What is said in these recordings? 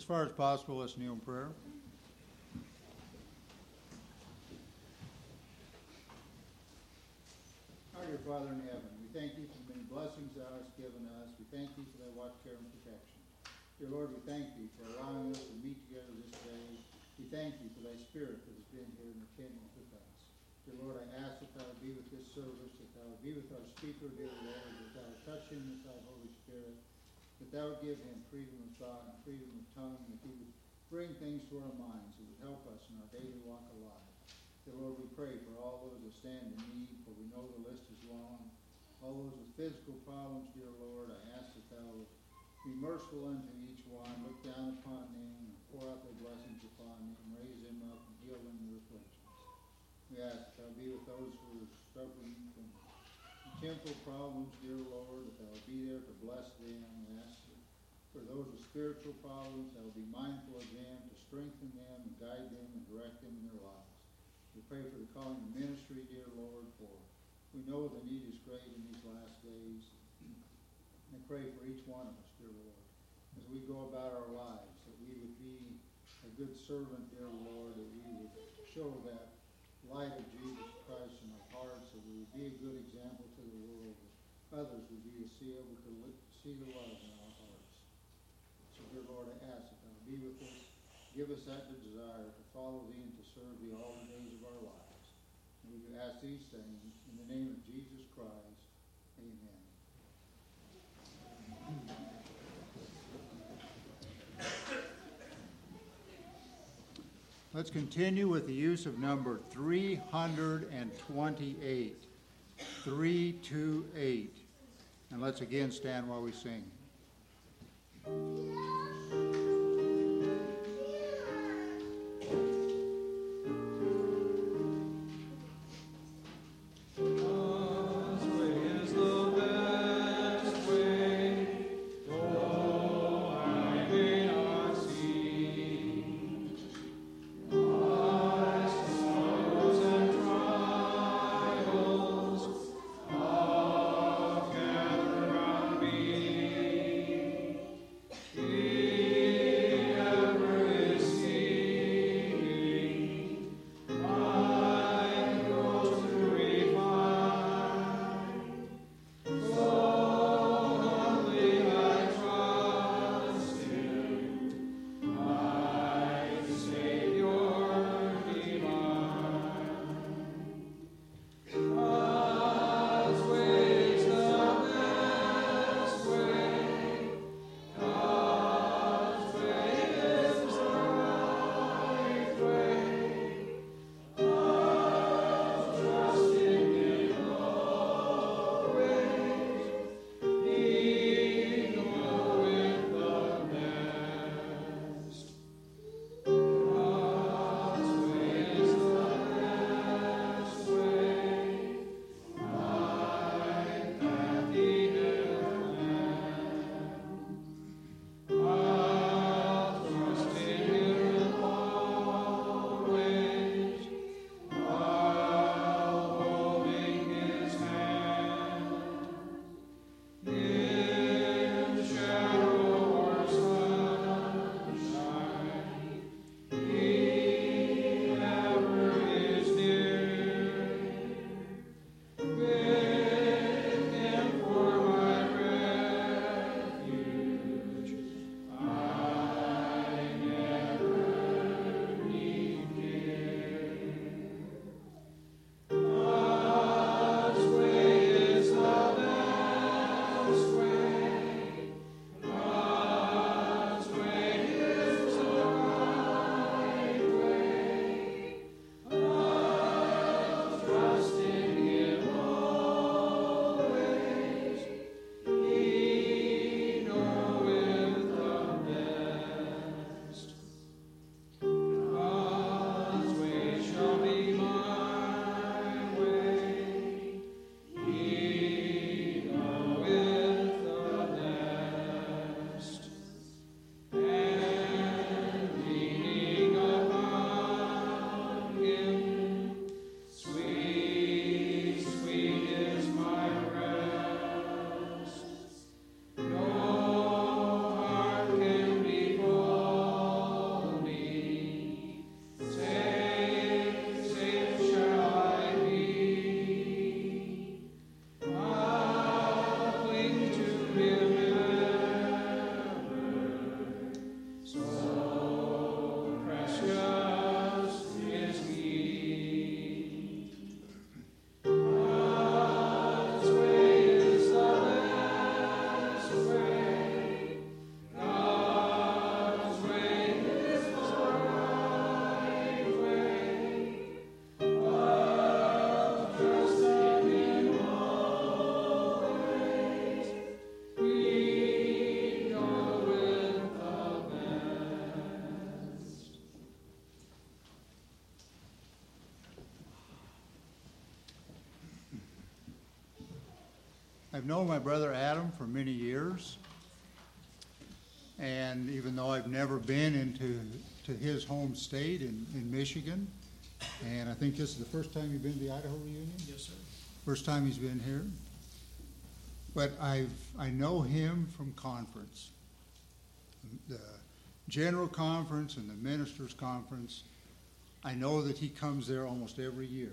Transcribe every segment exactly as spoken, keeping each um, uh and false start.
As far as possible, let's kneel in prayer. Our dear Father in heaven, we thank you for the many blessings thou hast given us. We thank you for thy watch, care, and protection. Dear Lord, we thank thee for allowing us to meet together this day. We thank you for thy Spirit that has been here and attending with us. Dear Lord, I ask that thou would be with this service, that thou would be with our speaker, dear Lord, that thou would touch him with thy Holy Spirit, that thou would give him freedom of thought and freedom of tongue, that he would bring things to our minds that would help us in our daily walk of life. Dear Lord, we pray for all those that stand in need, for we know the list is long. All those with physical problems, dear Lord, I ask that thou would be merciful unto each one, look down upon them, and pour out thy blessings upon them, raise them up, and heal them in their afflictions. We ask that thou be with those who are suffering from temporal problems, dear Lord, that thou would be there to bless them. We ask for those with spiritual problems, thou would be mindful of them, to strengthen them, and guide them, and direct them in their lives. We pray for the calling of ministry, dear Lord, for we know the need is great in these last days. I pray for each one of us, dear Lord, as we go about our lives, that we would be a good servant, dear Lord, that we would show that light of Jesus Christ in our hearts, that we would be a good example to the world, that others would be see able to see the love in our hearts. So, dear Lord, I ask that thou be with us. Give us that desire to follow thee and to serve thee all the days of our lives. And we do ask these things in the name of Jesus Christ. Amen. Let's continue with the use of number three hundred twenty-eight. three twenty-eight. And let's again stand while we sing. Yeah. I've known my brother Adam for many years, and even though I've never been into to his home state in, in Michigan, and I think this is the first time you've been to the Idaho reunion? Yes, sir. First time he's been here. But I've I know him from conference, the general conference and the ministers' conference. I know that he comes there almost every year,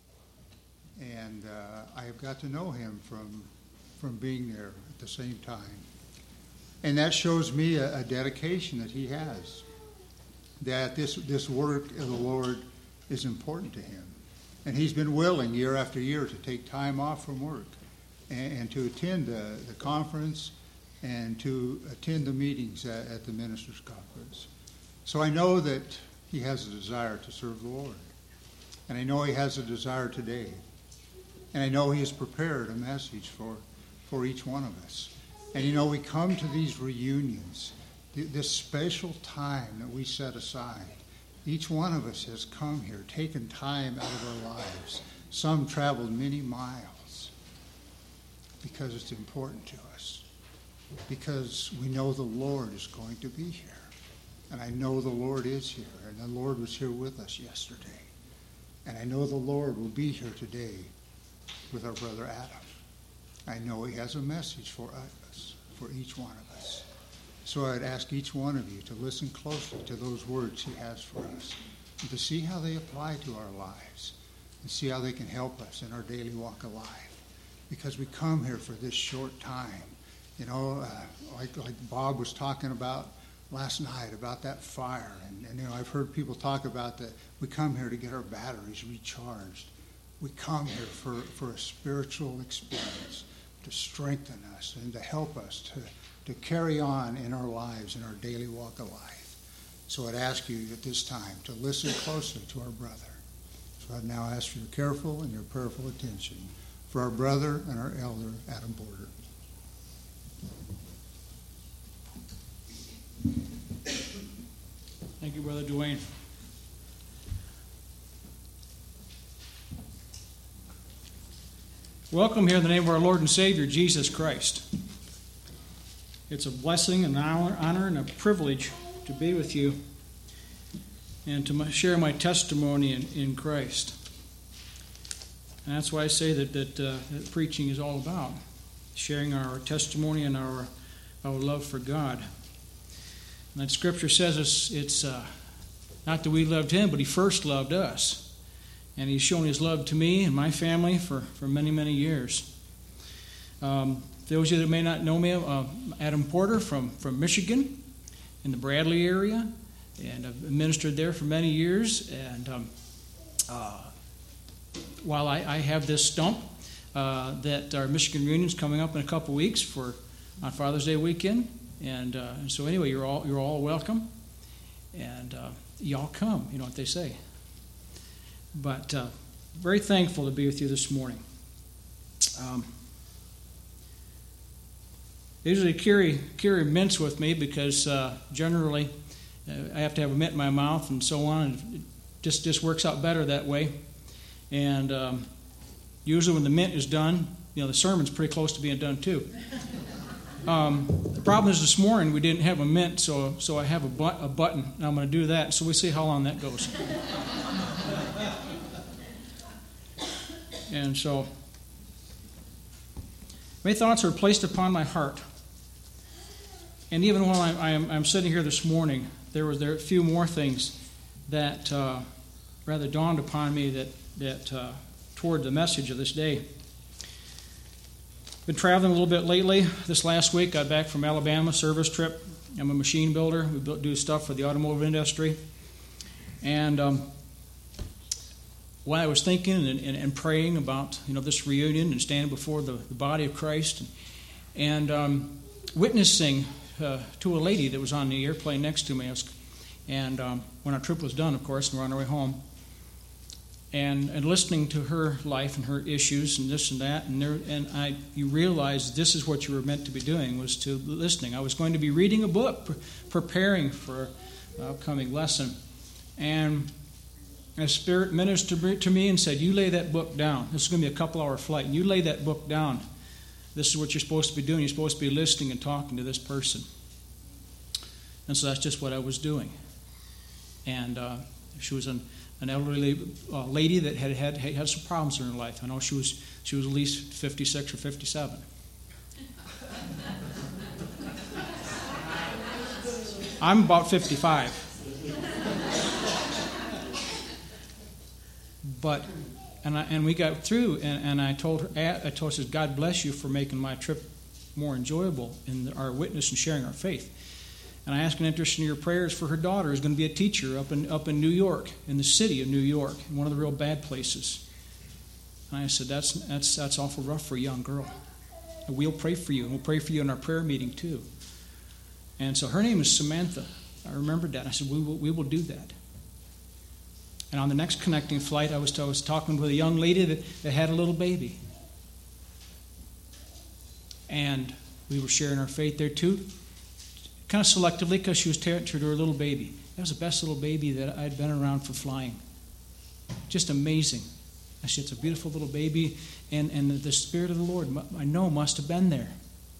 and uh, I have got to know him from from being there at the same time. And that shows me a, a dedication that he has, that this, this work of the Lord is important to him. And he's been willing year after year to take time off from work and, and to attend the, the conference and to attend the meetings at, at the ministers' conference. So I know that he has a desire to serve the Lord. And I know he has a desire today. And I know he has prepared a message for, for each one of us. And you know, we come to these reunions, this special time that we set aside. Each one of us has come here, taken time out of our lives. Some traveled many miles because it's important to us, because we know the Lord is going to be here. And I know the Lord is here, and the Lord was here with us yesterday. And I know the Lord will be here today with our brother Adam. I know he has a message for us, for each one of us. So I'd ask each one of you to listen closely to those words he has for us, and to see how they apply to our lives, and see how they can help us in our daily walk of life. Because we come here for this short time. You know, uh, like, like Bob was talking about last night, about that fire. And, and, you know, I've heard people talk about that we come here to get our batteries recharged. We come here for, for a spiritual experience, to strengthen us and to help us to, to carry on in our lives, in our daily walk of life. So I'd ask you at this time to listen closely to our brother. So I'd now ask for your careful and your prayerful attention for our brother and our elder, Adam Border. Thank you, Brother Dwayne. Welcome here in the name of our Lord and Savior, Jesus Christ. It's a blessing, an honor, and a privilege to be with you and to share my testimony in, in Christ. And that's why I say that, that, uh, that preaching is all about, sharing our testimony and our, our love for God. And that Scripture says it's, it's uh, not that we loved Him, but He first loved us. And He's shown His love to me and my family for, for many, many years. Um, those of you that may not know me, uh, Adam Porter from, from Michigan in the Bradley area. And I've ministered there for many years. And um, uh, while I, I have this stump uh, that our Michigan reunion is coming up in a couple weeks for on Father's Day weekend. And, uh, and so anyway, you're all, you're all welcome. And uh, y'all come, you know what they say. But uh, very thankful to be with you this morning. Um, I usually carry carry mints with me because uh, generally uh, I have to have a mint in my mouth and so on. And it just just works out better that way. And um, usually when the mint is done, you know, the sermon's pretty close to being done too. Um, the problem is this morning we didn't have a mint, so so I have a, but, a button, and I'm going to do that. So we'll see how long that goes. And so, many thoughts are placed upon my heart. And even while I'm, I'm, I'm sitting here this morning, there were there a few more things that uh, rather dawned upon me that that uh, toward the message of this day. Been traveling a little bit lately. This last week, got back from Alabama, service trip. I'm a machine builder. We build, do stuff for the automotive industry. And um, while I was thinking and, and, and praying about, you know, this reunion and standing before the, the body of Christ and, and um, witnessing uh, to a lady that was on the airplane next to me, I was, and um, when our trip was done, of course, and we're on our way home, and, and listening to her life and her issues and this and that, and there, and I, you realize this is what you were meant to be doing, was to listening. I was going to be reading a book, pre- preparing for an upcoming lesson, and a Spirit ministered to me and said, "You lay that book down. This is going to be a couple-hour flight, and you lay that book down This is what you're supposed to be doing. You're supposed to be listening and talking to this person. And so that's just what I was doing. And uh, she was an, an elderly uh, lady that had, had had some problems in her life. I know she was she was at least fifty-six or fifty-seven. I'm about fifty-five. But and I, and we got through, and, and I told her, I told her, God bless you for making my trip more enjoyable in our witness and sharing our faith. And I asked an interest in your prayers for her daughter, who's going to be a teacher up in up in New York, in the city of New York, in one of the real bad places. And I said, that's that's that's awful rough for a young girl. And we'll pray for you, and we'll pray for you in our prayer meeting too. And so her name is Samantha. I remembered that. I said, we will we will do that. And on the next connecting flight, I was I was talking with a young lady that, that had a little baby. And we were sharing our faith there too. Kind of selectively, because she was tearing to her little baby. That was the best little baby that I'd been around for flying. Just amazing. I said, it's a beautiful little baby, and, and the Spirit of the Lord, I know, must have been there.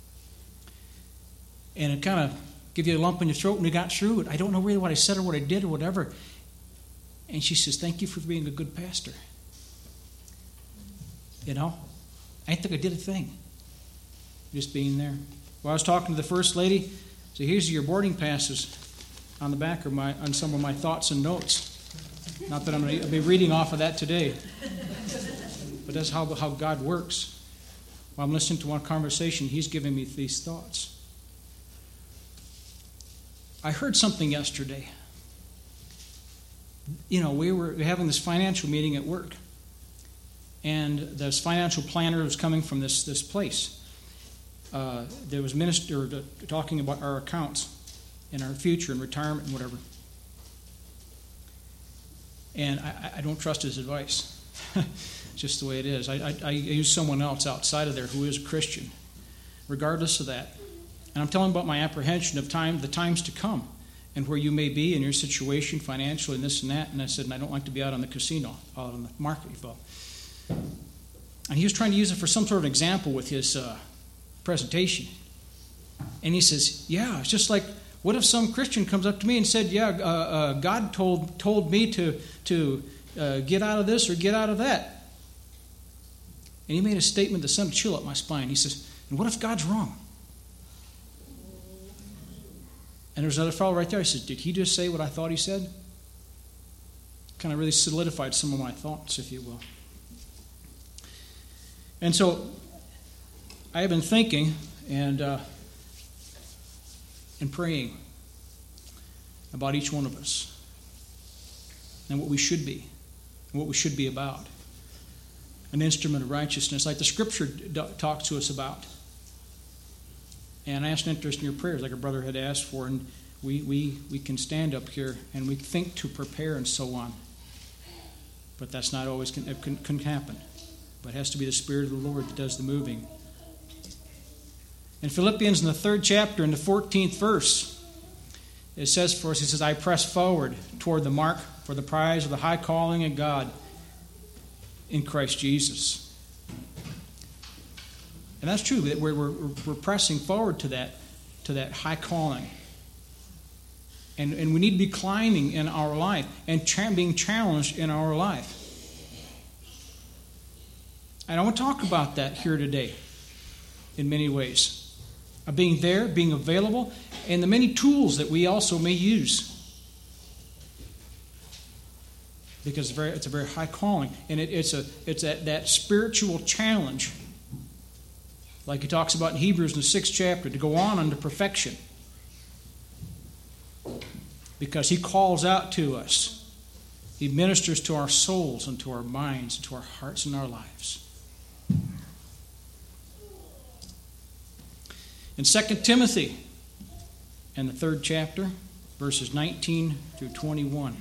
And it kind of gave you a lump in your throat when we got through it. I don't know really what I said or what I did or whatever. And she says, thank you for being a good pastor. You know, I didn't think I did a thing. Just being there. Well, I was talking to the first lady. So here's your boarding passes on the back of my on some of my thoughts and notes. Not that I'm going to be reading off of that today, but that's how how God works. While I'm listening to one conversation, He's giving me these thoughts. I heard something yesterday. You know, we were having this financial meeting at work, and this financial planner was coming from this this place. Uh, there was minister talking about our accounts and our future and retirement and whatever. And I, I don't trust his advice. Just the way it is. I, I, I use someone else outside of there who is a Christian, regardless of that. And I'm telling about my apprehension of time, the times to come, and where you may be in your situation financially and this and that. And I said, and I don't like to be out on the casino, out on the market. And he was trying to use it for some sort of example with his Uh, presentation. And he says, yeah, it's just like, what if some Christian comes up to me and said, yeah, uh, uh, God told told me to, to uh, get out of this or get out of that. And he made a statement that sent a chill up my spine. He says, and what if God's wrong? And there's another fellow right there. I said, did he just say what I thought he said? Kind of really solidified some of my thoughts, if you will. And so I have been thinking and uh, and praying about each one of us and what we should be and what we should be about. An instrument of righteousness, like the Scripture d- talks to us about. And I asked an interest in your prayers, like our brother had asked for, and we, we, we can stand up here and we think to prepare and so on. But that's not always can, it can, can happen. But it has to be the Spirit of the Lord that does the moving. In Philippians, in the third chapter, in the fourteenth verse, it says for us, he says, I press forward toward the mark for the prize of the high calling of God in Christ Jesus. And that's true, that we're, we're, we're pressing forward to that, to that high calling. And, and we need to be climbing in our life and cha- being challenged in our life. And I want to talk about that here today in many ways. Of being there, being available, and the many tools that we also may use. Because it's, very, it's a very high calling. And it, it's a it's that, that spiritual challenge, like he talks about in Hebrews in the sixth chapter, to go on unto perfection. Because he calls out to us. He ministers to our souls and to our minds and to our hearts and our lives. In Second Timothy, in the third chapter, verses nineteen through twenty-one.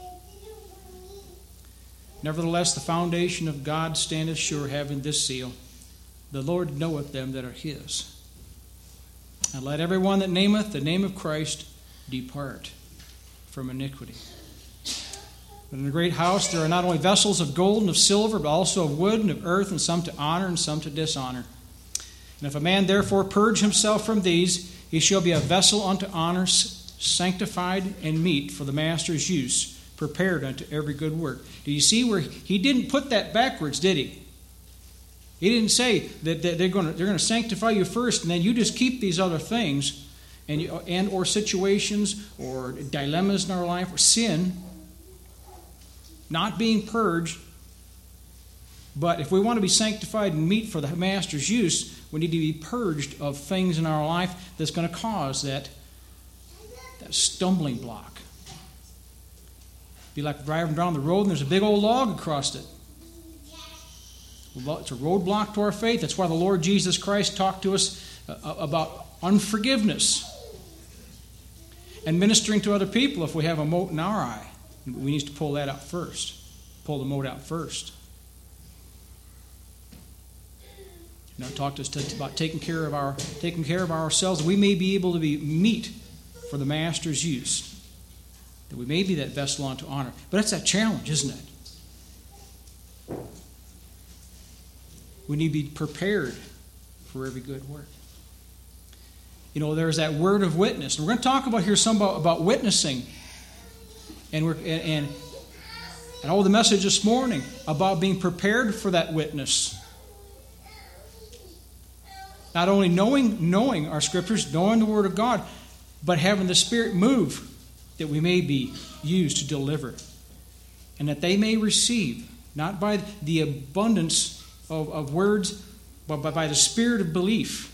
Nevertheless, the foundation of God standeth sure, having this seal, the Lord knoweth them that are his. And let every one that nameth the name of Christ depart from iniquity. But in the great house there are not only vessels of gold and of silver, but also of wood and of earth, and some to honor and some to dishonor. And if a man therefore purge himself from these, he shall be a vessel unto honor, sanctified and meet for the master's use, prepared unto every good work. Do you see where he didn't put that backwards, did he? He didn't say that they're going to they're going to sanctify you first, and then you just keep these other things, and you, and or situations or dilemmas in our life or sin, not being purged. But if we want to be sanctified and meet for the master's use, we need to be purged of things in our life that's going to cause that, that stumbling block. Be like driving down the road and there's a big old log across it. It's a roadblock to our faith. That's why the Lord Jesus Christ talked to us about unforgiveness and ministering to other people if we have a mote in our eye. We need to pull that out first. Pull the mote out first. You know, talk to us about taking care of our taking care of ourselves, that we may be able to be meet for the master's use. That we may be that vessel unto honor. But that's that challenge, isn't it? We need to be prepared for every good work. You know, there's that word of witness. And we're going to talk about here some about, about witnessing. And we're and, and and all the message this morning about being prepared for that witness. Not only knowing knowing our scriptures, knowing the Word of God, but having the Spirit move that we may be used to deliver. And that they may receive, not by the abundance of, of words, but by, by the spirit of belief.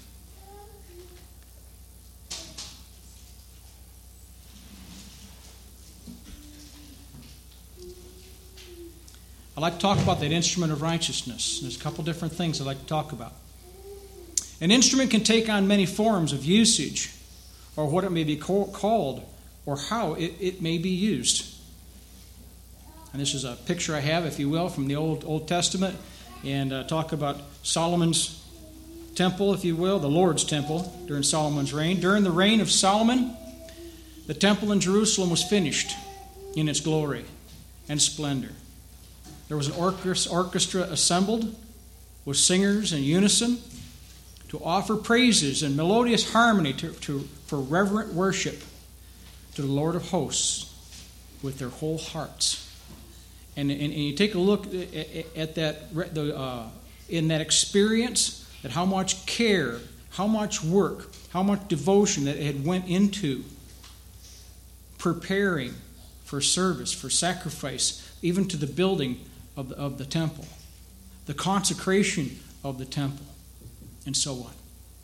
I'd like to talk about that instrument of righteousness. There's a couple different things I'd like to talk about. An instrument can take on many forms of usage, or what it may be called, or how it, it may be used. And this is a picture I have, if you will, from the Old Old Testament, and uh, talk about Solomon's temple, if you will, the Lord's temple during Solomon's reign. During the reign of Solomon, the temple in Jerusalem was finished in its glory and splendor. There was an orchestra assembled with singers in unison to offer praises and melodious harmony to, to, for reverent worship to the Lord of hosts with their whole hearts. And, and, and you take a look at, at that the, uh, in that experience, that how much care, how much work, how much devotion that it had went into preparing for service, for sacrifice, even to the building of the, of the temple, the consecration of the temple, and so on.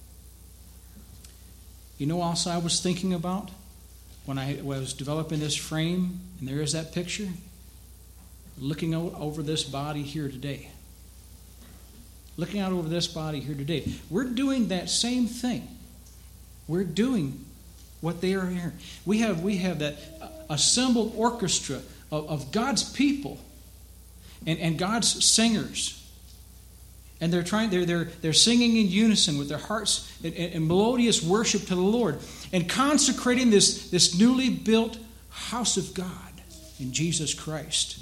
You know what else I was thinking about when I, when I was developing this frame, and there is that picture? Looking out over this body here today. Looking out over this body here today. We're doing that same thing. We're doing what they are here. We have we have that assembled orchestra of, of God's people and, and God's singers. And they're trying they're they're they're singing in unison with their hearts in, in, in melodious worship to the Lord and consecrating this, this newly built house of God in Jesus Christ.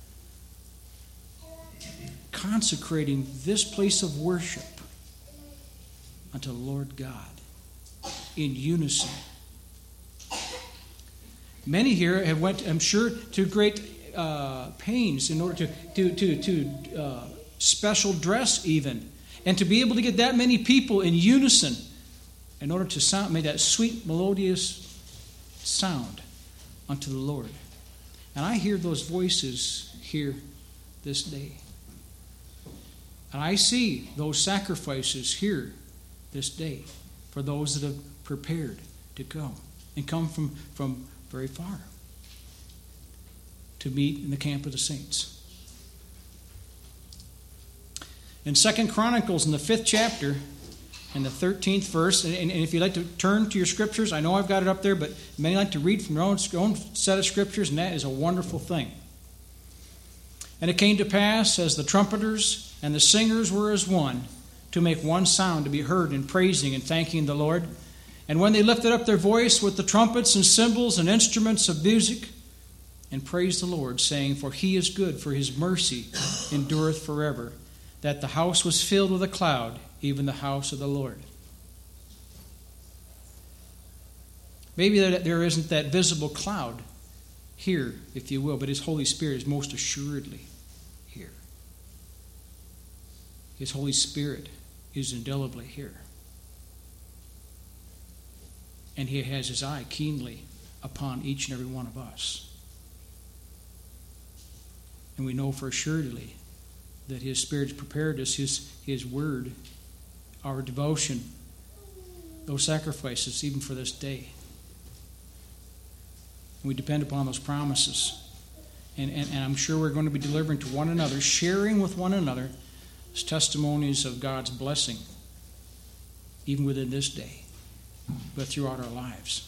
Consecrating this place of worship unto the Lord God in unison. Many here have went, I'm sure, to great uh, pains in order to to to, to uh, special dress even, and to be able to get that many people in unison in order to sound, make that sweet melodious sound unto the Lord. And I hear those voices here this day. And I see those sacrifices here this day for those that have prepared to come and come from, from very far to meet in the camp of the saints. In Second Chronicles, in the fifth chapter, in the thirteenth verse, and, and if you'd like to turn to your scriptures, I know I've got it up there, but many like to read from their own, own set of scriptures, and that is a wonderful thing. And it came to pass, as the trumpeters and the singers were as one, to make one sound to be heard in praising and thanking the Lord. And when they lifted up their voice with the trumpets and cymbals and instruments of music, and praised the Lord, saying, For he is good, for his mercy endureth forever. that the house was filled with a cloud, even the house of the Lord. Maybe there isn't that visible cloud here, if you will, but His Holy Spirit is most assuredly here. His Holy Spirit is indelibly here. And He has His eye keenly upon each and every one of us. And we know for assuredly that His Spirit's prepared us, His, His Word, our devotion, those sacrifices, even for this day. We depend upon those promises. And, and, and I'm sure we're going to be delivering to one another, sharing with one another as testimonies of God's blessing, even within this day, but throughout our lives.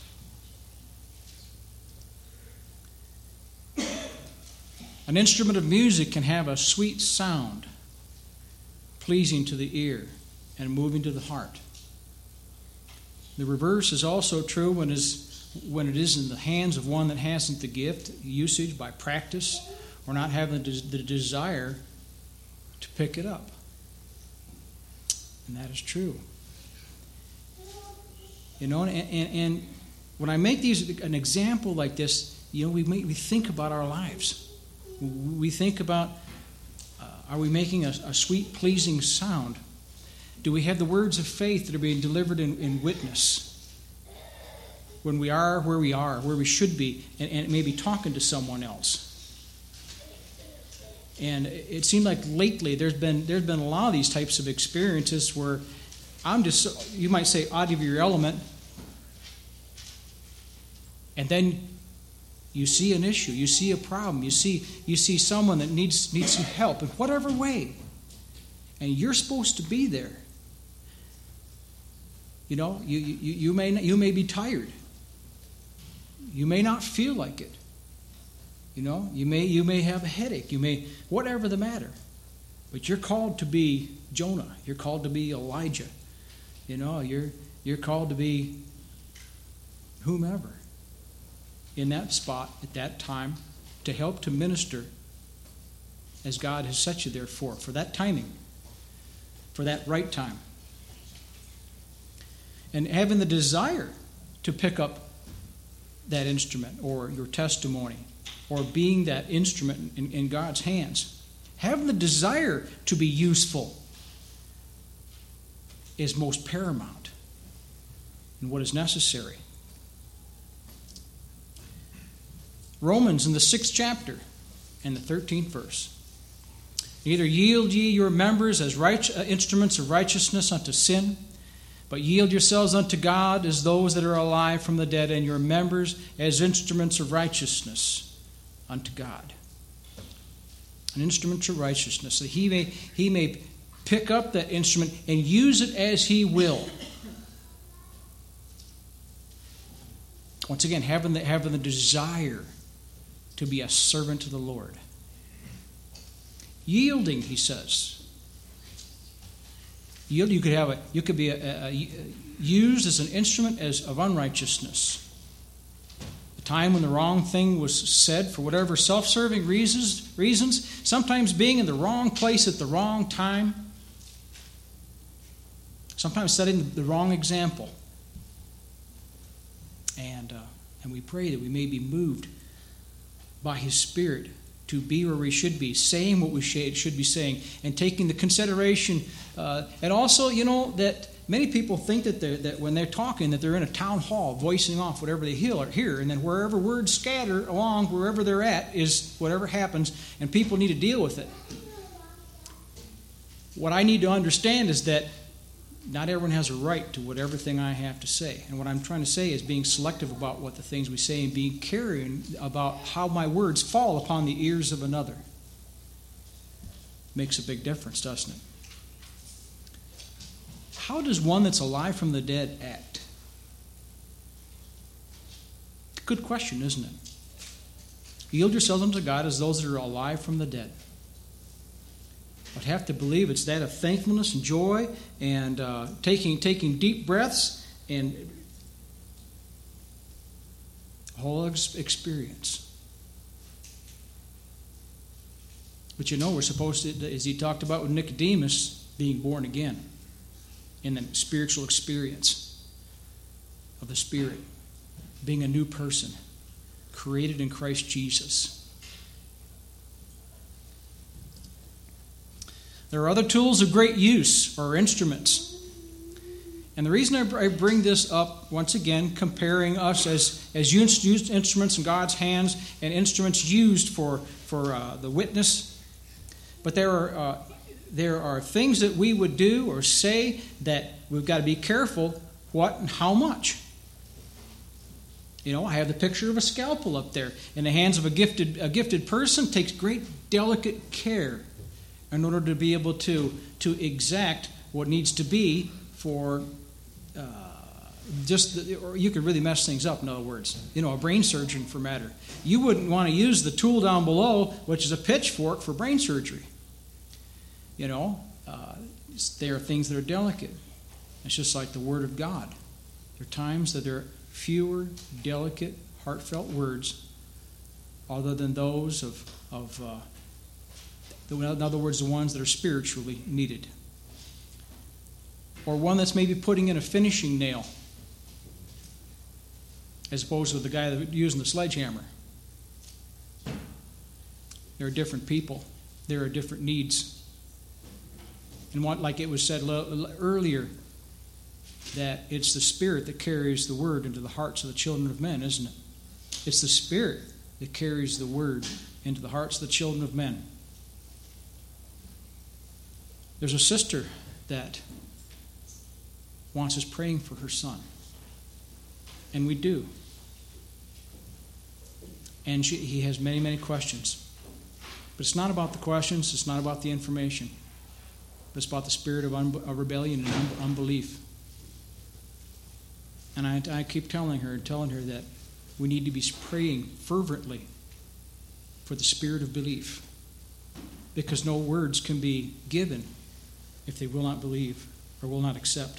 An instrument of music can have a sweet sound, pleasing to the ear and moving to the heart. The reverse is also true when it is when it is in the hands of one that hasn't the gift, usage by practice, or not having the desire to pick it up. And that is true. You know, and, and, and when I make these an example like this, you know, we make, we think about our lives. We think about, uh, are we making a, a sweet, pleasing sound? Do we have the words of faith that are being delivered in, in witness? When we are where we are, where we should be, and, and maybe talking to someone else. And it seemed like lately there's been there's been a lot of these types of experiences where I'm just, you might say, out of your element, and then you see an issue, you see a problem, you see you see someone that needs needs some help in whatever way, and you're supposed to be there. You know, you you, you may you may be tired. You may not feel like it. You know, you may you may have a headache. You may, whatever the matter. But you're called to be Jonah. You're called to be Elijah. You know, you're you're called to be whomever in that spot at that time to help to minister as God has set you there for, for that timing, for that right time. And having the desire to pick up that instrument or your testimony or being that instrument in, in God's hands. Having the desire to be useful is most paramount in what is necessary. Romans in the sixth chapter and the thirteenth verse. Neither yield ye your members as right, uh, instruments of righteousness unto sin, but yield yourselves unto God as those that are alive from the dead, and your members as instruments of righteousness unto God. An instrument of righteousness, that he may, he may pick up that instrument and use it as he will. Once again, having the, having the desire to be a servant to the Lord. Yielding, he says. Yield, you could have a, you could be a, a, a, used as an instrument as of unrighteousness. The time when the wrong thing was said for whatever self-serving reasons, reasons, sometimes being in the wrong place at the wrong time, sometimes setting the wrong example. And uh, and we pray that we may be moved by His Spirit to be where we should be, saying what we should be saying, and taking the consideration. Uh, and also, you know, that many people think that, that when they're talking, that they're in a town hall voicing off whatever they hear, and then wherever words scatter along, wherever they're at, is whatever happens, and people need to deal with it. What I need to understand is that not everyone has a right to whatever thing I have to say. And what I'm trying to say is being selective about what the things we say and being caring about how my words fall upon the ears of another. Makes a big difference, doesn't it? How does one that's alive from the dead act? Good question, isn't it? Yield yourselves unto God as those that are alive from the dead. I'd have to believe it's that of thankfulness and joy and uh, taking taking deep breaths and whole ex- experience. But you know, we're supposed to, as he talked about with Nicodemus, being born again in the spiritual experience of the Spirit, being a new person, created in Christ Jesus. There are other tools of great use, or instruments. And the reason I bring this up, once again, comparing us as, as used instruments in God's hands and instruments used for, for uh, the witness. But there are, uh, there are things that we would do or say that we've got to be careful what and how much. You know, I have the picture of a scalpel up there. In the hands of a gifted, a gifted person, takes great delicate care in order to be able to, to exact what needs to be for uh, just, the, or you could really mess things up, in other words. You know, a brain surgeon for matter. You wouldn't want to use the tool down below, which is a pitchfork for brain surgery. You know, uh, there are things that are delicate. It's just like the Word of God. There are times that there are fewer, delicate, heartfelt words other than those of, of uh, the, in other words, the ones that are spiritually needed. Or one that's maybe putting in a finishing nail as opposed to the guy that's using the sledgehammer. There are different people. There are different needs. And what, like it was said earlier, that it's the Spirit that carries the Word into the hearts of the children of men, isn't it? It's the Spirit that carries the Word into the hearts of the children of men. There's a sister that wants us praying for her son. And we do. And she, he has many, many questions. But it's not about the questions. It's not about the information. But it's about the spirit of, un- of rebellion and un- unbelief. And I, I keep telling her and telling her that we need to be praying fervently for the spirit of belief. Because no words can be given if they will not believe or will not accept.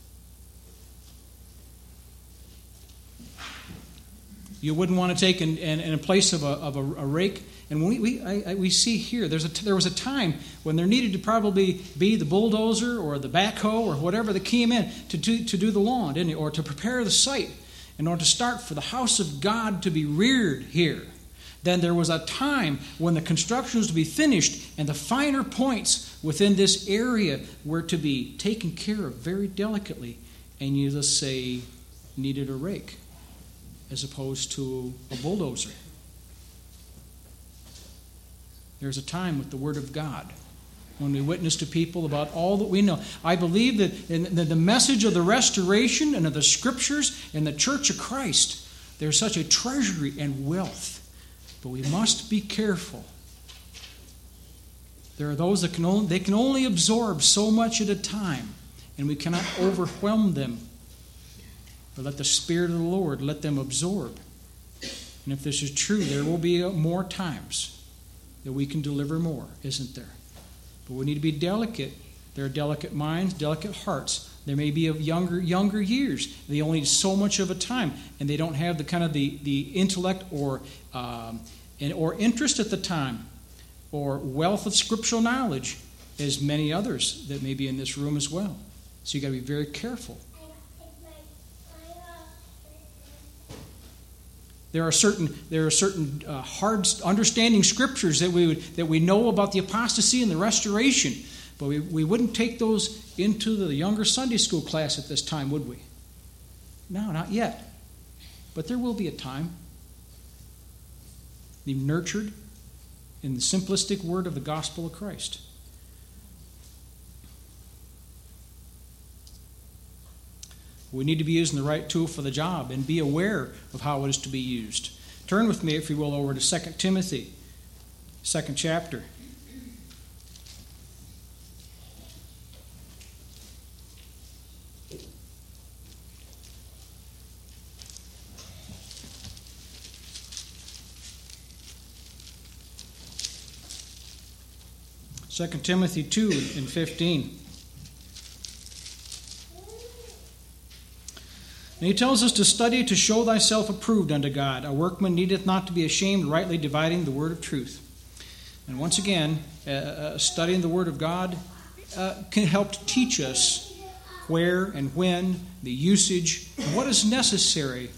You wouldn't want to take in, in, in a place of a, of a, a rake. And we we, I, I, we see here, there's a, there was a time when there needed to probably be the bulldozer or the backhoe or whatever that came in to do, to do the lawn, didn't it? Or to prepare the site in order to start for the house of God to be reared here. Then there was a time when the construction was to be finished and the finer points within this area were to be taken care of very delicately. And you just say, needed a rake as opposed to a bulldozer. There's a time with the Word of God when we witness to people about all that we know. I believe that in the message of the restoration and of the Scriptures in the Church of Christ, there's such a treasury and wealth. But we must be careful. There are those that can only, they can only absorb so much at a time, and we cannot overwhelm them. But let the Spirit of the Lord let them absorb. And if this is true, there will be more times that we can deliver more, isn't there? But we need to be delicate. There are delicate minds, delicate hearts. There may be of younger younger years. They only need so much of a time, and they don't have the kind of the, the intellect or um, and, or interest at the time or wealth of scriptural knowledge as many others that may be in this room as well. So you've got to be very careful. There are certain there are certain uh, hard understanding scriptures that we would, that we know about the apostasy and the restoration, but we, we wouldn't take those into the younger Sunday school class at this time, would we? No, not yet. But there will be a time. Be nurtured in the simplistic word of the gospel of Christ. We need to be using the right tool for the job and be aware of how it is to be used. Turn with me, if you will, over to Second Timothy, second chapter. Second Timothy two and fifteen. And he tells us to study to show thyself approved unto God. A workman needeth not to be ashamed, rightly dividing the word of truth. And once again, uh, uh, studying the Word of God uh, can help to teach us where and when, the usage, and what is necessary.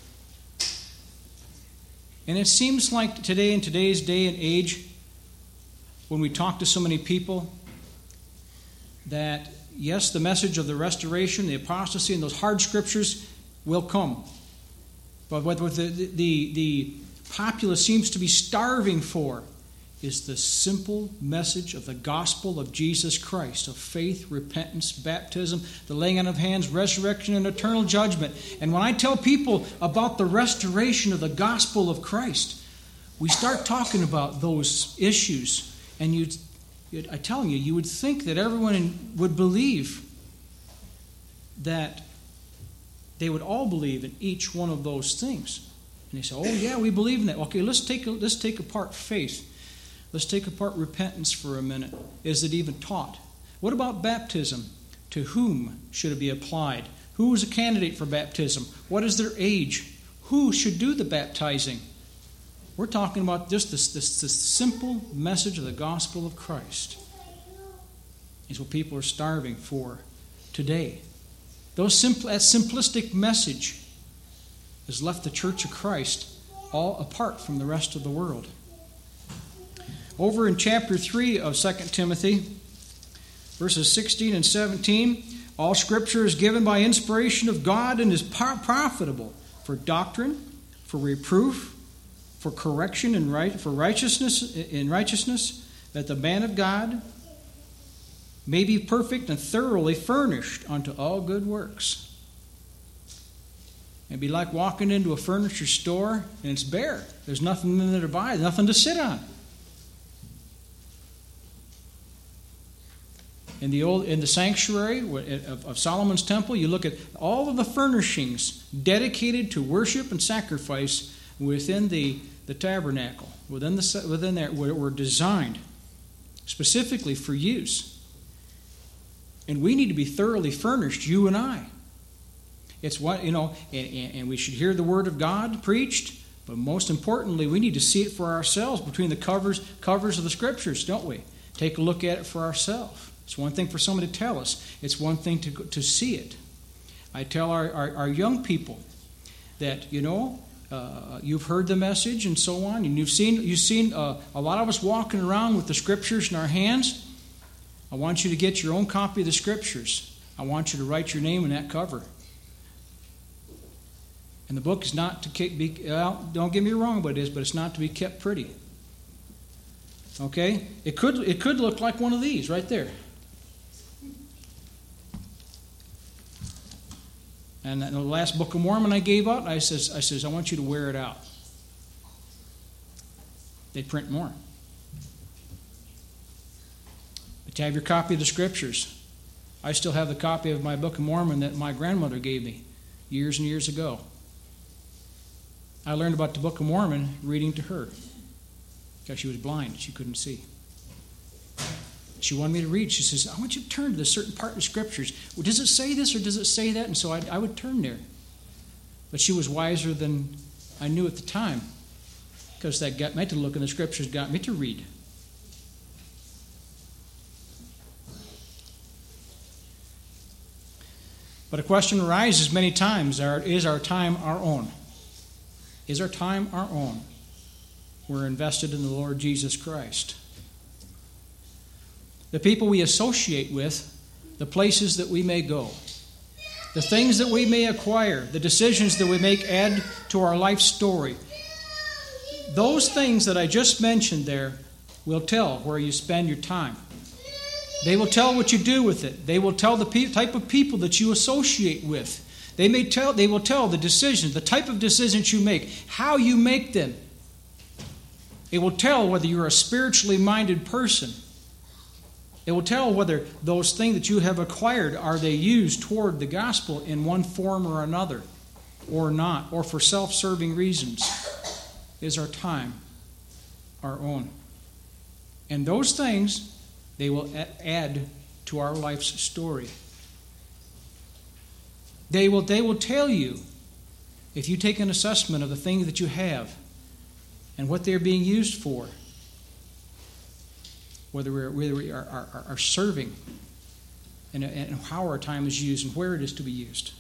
And it seems like today, in today's day and age, when we talk to so many people, that yes, the message of the restoration, the apostasy, and those hard scriptures will come. But what the, the, the populace seems to be starving for is the simple message of the gospel of Jesus Christ, of faith, repentance, baptism, the laying on of hands, resurrection, and eternal judgment. And when I tell people about the restoration of the gospel of Christ, we start talking about those issues, and you I'm telling you, you would think that everyone would believe that they would all believe in each one of those things. And they say, oh yeah, we believe in that. Okay, let's take, let's take apart faith. Let's take apart repentance for a minute. Is it even taught? What about baptism? To whom should it be applied? Who is a candidate for baptism? What is their age? Who should do the baptizing? We're talking about just this, this, this simple message of the gospel of Christ. Is what people are starving for today. Those simple, that simplistic message has left the Church of Christ all apart from the rest of the world. Over in chapter three of Second Timothy, verses sixteen and seventeen, all Scripture is given by inspiration of God and is profitable for doctrine, for reproof, for correction and right, for righteousness in righteousness, that the man of God may be perfect and thoroughly furnished unto all good works. It'd be like walking into a furniture store and it's bare. There's nothing in there to buy, nothing to sit on. In the old, in the sanctuary of, of Solomon's temple, you look at all of the furnishings dedicated to worship and sacrifice within the, the tabernacle, within the within there, were designed specifically for use. And we need to be thoroughly furnished, you and I. It's what, you know, and, and we should hear the Word of God preached, but most importantly, we need to see it for ourselves between the covers covers of the Scriptures, don't we? Take a look at it for ourselves. It's one thing for someone to tell us. It's one thing to to see it. I tell our, our, our young people that, you know, uh, you've heard the message and so on, and you've seen you've seen uh, a lot of us walking around with the Scriptures in our hands. I want you to get your own copy of the Scriptures. I want you to write your name in that cover. And the book is not to keep, be, well, don't get me wrong, but it is, but it's not to be kept pretty. Okay? It could it could look like one of these right there. And in the last Book of Mormon I gave out, I says, I says, I want you to wear it out. They print more. But to have your copy of the Scriptures. I still have the copy of my Book of Mormon that my grandmother gave me years and years ago. I learned about the Book of Mormon reading to her because she was blind. She couldn't see. She wanted me to read. She says, I want you to turn to this certain part of the Scriptures. Well, does it say this or does it say that? And so I, I would turn there. But she was wiser than I knew at the time because that got me to look in the Scriptures, got me to read. But a question arises many times, is our time our own? Is our time our own? We're invested in the Lord Jesus Christ. The people we associate with, the places that we may go, the things that we may acquire, the decisions that we make add to our life story. Those things that I just mentioned there will tell where you spend your time. They will tell what you do with it. They will tell the pe- type of people that you associate with. They may tell. They will tell the decisions, the type of decisions you make, how you make them. It will tell whether you're a spiritually minded person. It will tell whether those things that you have acquired, are they used toward the gospel in one form or another, or not, or for self-serving reasons. Is our time our own? And those things, they will add to our life's story. They will, they will tell you, if you take an assessment of the things that you have and what they're being used for, whether, we're, whether we are, are, are serving, and, and how our time is used and where it is to be used.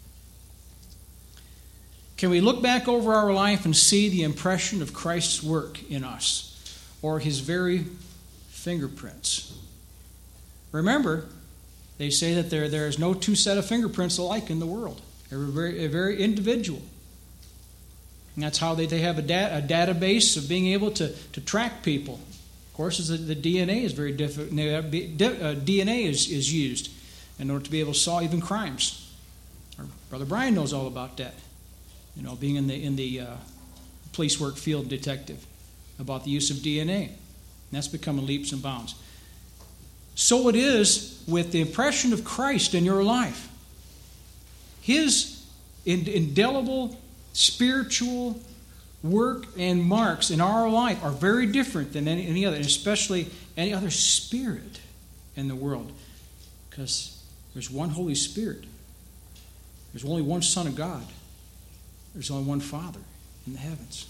Can we look back over our life and see the impression of Christ's work in us, or his very fingerprints? Remember, they say that there, there is no two set of fingerprints alike in the world. They're very, very individual. And that's how they, they have a, da- a database of being able to, to track people. Of course, the, the D N A is very difficult. Uh, D N A is, is used in order to be able to solve even crimes. Our Brother Brian knows all about that. You know, being in the in the uh, police work field detective, about the use of D N A. And that's becoming leaps and bounds. So it is with the impression of Christ in your life. His indelible spiritual work and marks in our life are very different than any, any other, and especially any other spirit in the world. Because there's one Holy Spirit. There's only one Son of God. There's only one Father in the heavens.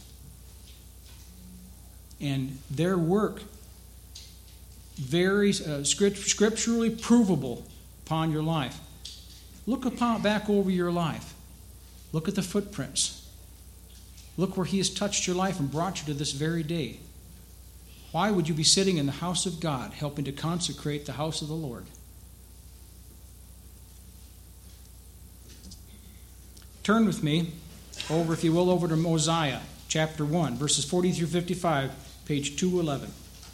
And their work varies, uh, scripturally provable upon your life. Look upon back over your life. Look at the footprints. Look where he has touched your life and brought you to this very day. Why would you be sitting in the house of God helping to consecrate the house of the Lord? Turn with me over, if you will, over to Mosiah, chapter one, verses forty through fifty-five, page two eleven.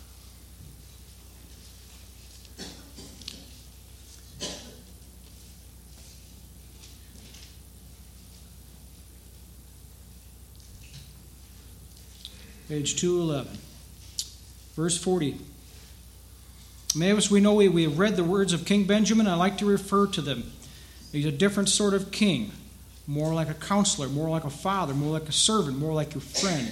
Page two eleven. Verse forty. As we know, we, we have read the words of King Benjamin. I like to refer to them. He's a different sort of king. More like a counselor, more like a father, more like a servant, more like your friend.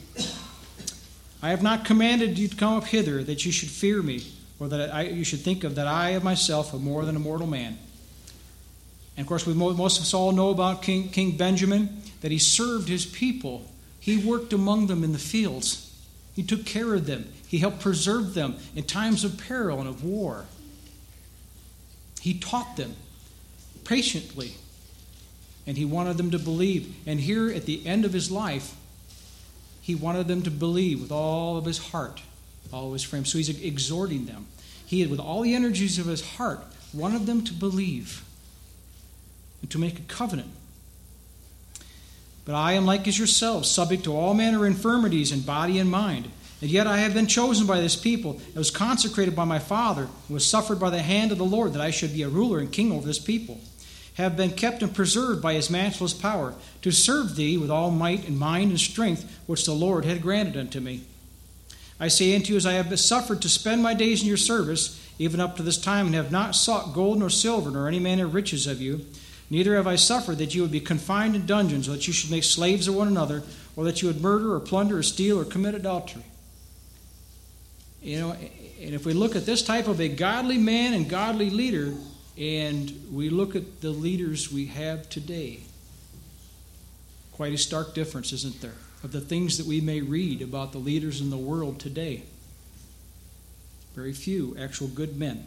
I have not commanded you to come up hither, that you should fear me, or that I, you should think of that I of myself am more than a mortal man. And of course, we most of us all know about King, King Benjamin, that he served his people. He worked among them in the fields. He took care of them. He helped preserve them in times of peril and of war. He taught them patiently. And he wanted them to believe. And here at the end of his life, he wanted them to believe with all of his heart, all of his frame. So he's exhorting them. He, with all the energies of his heart, wanted them to believe and to make a covenant. But I am like as yourselves, subject to all manner of infirmities in body and mind. And yet I have been chosen by this people, and was consecrated by my Father, and was suffered by the hand of the Lord, that I should be a ruler and king over this people. Have been kept and preserved by his matchless power, to serve thee with all might and mind and strength, which the Lord had granted unto me. I say unto you, as I have suffered to spend my days in your service, even up to this time, and have not sought gold nor silver, nor any manner of riches of you, neither have I suffered that you would be confined in dungeons, or that you should make slaves of one another, or that you would murder or plunder or steal or commit adultery. You know, and if we look at this type of a godly man and godly leader, and we look at the leaders we have today, quite a stark difference, isn't there, of the things that we may read about the leaders in the world today. Very few actual good men.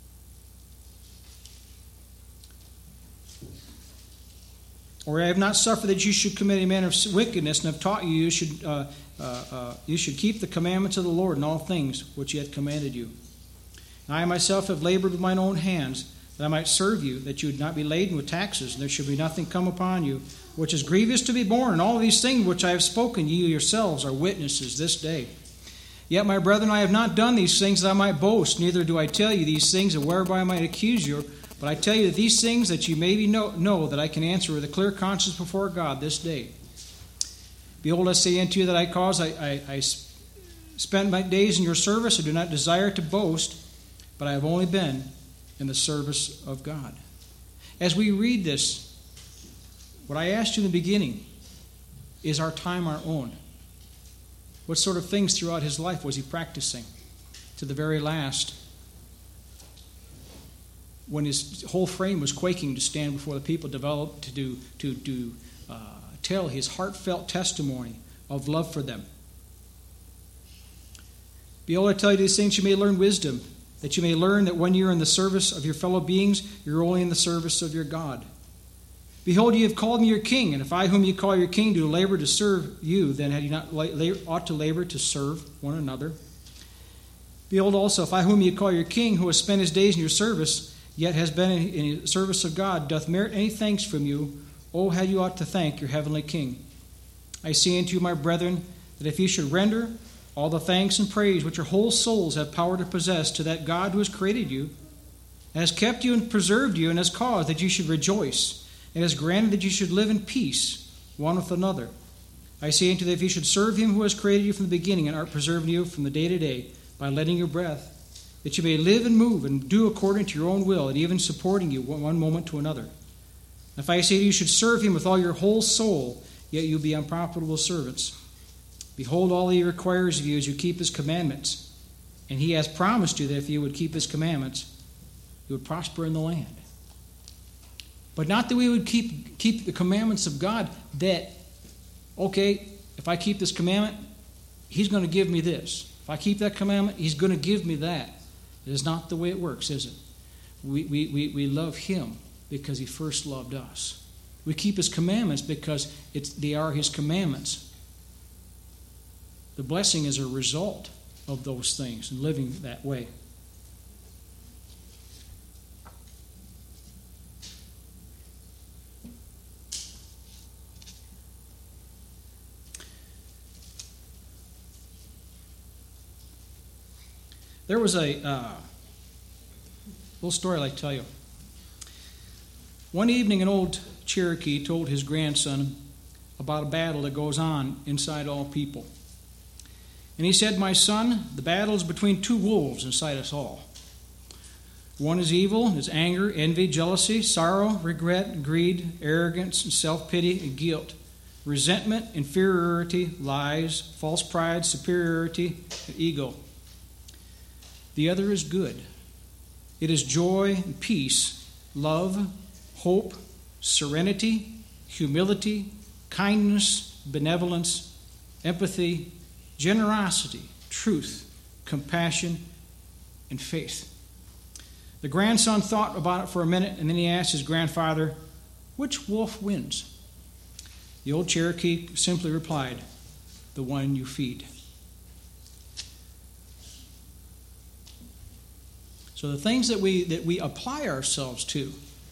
Or I have not suffered that you should commit a manner of wickedness, and have taught you you should uh, uh, uh, you should keep the commandments of the Lord in all things which he hath commanded you. And I myself have labored with mine own hands, that I might serve you, that you would not be laden with taxes, and there should be nothing come upon you, which is grievous to be borne. And all these things which I have spoken, ye yourselves are witnesses this day. Yet, my brethren, I have not done these things that I might boast, neither do I tell you these things whereby I might accuse you. But I tell you that these things, that you may be know, know that I can answer with a clear conscience before God this day. Behold, I say unto you that I cause, I, I, I spent my days in your service. I do not desire to boast, but I have only been in the service of God. As we read this, what I asked you in the beginning, is our time our own? What sort of things throughout his life was he practicing to the very last, when his whole frame was quaking to stand before the people, developed to do to to uh, tell his heartfelt testimony of love for them? Behold, I tell you these things, you may learn wisdom, that you may learn that when you are in the service of your fellow beings, you're only in the service of your God. Behold, you have called me your king, and if I whom you call your king do labor to serve you, then had you not la- ought to labor to serve one another. Behold also, if I whom you call your king, who has spent his days in your service, yet has been in, in the service of God, doth merit any thanks from you, oh, how you ought to thank your heavenly king. I say unto you, my brethren, that if you should render all the thanks and praise which your whole souls have power to possess to that God who has created you, and has kept you and preserved you, and has caused that you should rejoice, and has granted that you should live in peace one with another. I say unto you that if you should serve him who has created you from the beginning, and art preserving you from the day to day, by letting your breath, that you may live and move and do according to your own will, and even supporting you one moment to another. If I say to you, you should serve him with all your whole soul, yet you be unprofitable servants. Behold, all he requires of you is you keep his commandments. And he has promised you that if you would keep his commandments, you would prosper in the land. But not that we would keep, keep the commandments of God that, okay, if I keep this commandment, he's going to give me this. If I keep that commandment, he's going to give me that. It is not the way it works, is it? We, we, we, we love him because he first loved us. We keep his commandments because it's, they are his commandments. The blessing is a result of those things and living that way. There was a uh, little story I'd like to tell you. One evening, an old Cherokee told his grandson about a battle that goes on inside all people. And he said, my son, the battle is between two wolves inside us all. One is evil, is anger, envy, jealousy, sorrow, regret, greed, arrogance, and self-pity, and guilt, resentment, inferiority, lies, false pride, superiority, and ego. The other is good. It is joy and peace, love, hope, serenity, humility, kindness, benevolence, empathy, generosity, truth, compassion, and faith. The grandson thought about it for a minute, and then he asked his grandfather, which wolf wins? The old Cherokee simply replied, the one you feed. So the things that we that we apply ourselves to,